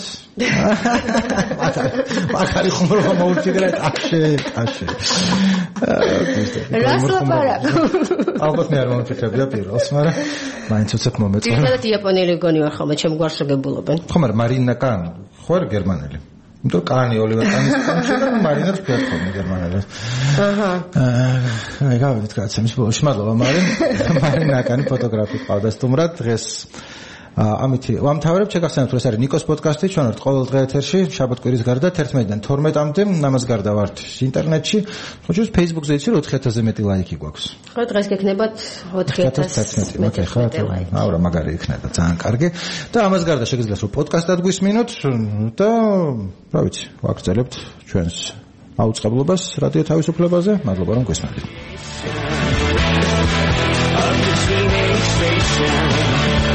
მაგარი ხუმრობა მოუჩიგრეთ აშე. რასლა პარა. ალბათ მე არ მომფიქრებია პირველს, მაგრამ მაინც უცებ მომეწონა. ერთადაც იაპონელი გონი ვარ ხოლმე, ჩემ გვარს გებულობენ. ხო, მაგრამ მარინა კან ხო არ გერმანელი. იმიტომ კანი ოლივერ კანის კანში და მარინაც ფიათ ხოლმე გერმანელს. აჰა. აი გავიდით კაცებს ბოლოში, მადლობა მარინა კანი ფოტოგრაფი ყავდა სტუმრად დღეს ამითი ვამთავრებ შეგახსენებთ რომ ეს არის ნიკოს პოდკასტი ჩვენ ვართ ყოველ დღე ეთერში შაბათ-კვირის გარდა 11-დან 12-მდე ამას გარდა ვართ ინტერნეტში ხოჭოს Facebook-ზე იცი რომ 4000-ზე მეტი ლაიკი გვაქვს ხო დღეს გექნებათ 4000 მეტი ხა აურა მაგარი იქნება ძალიან კარგი და ამას გარდა შეგიძლიათ რომ პოდკასტად გვისმინოთ და რა ვიცი ვაგრძელებთ ჩვენს აუწყებლობას რადიო თავისუფლებაზე მადლობა რომ გვესმენთ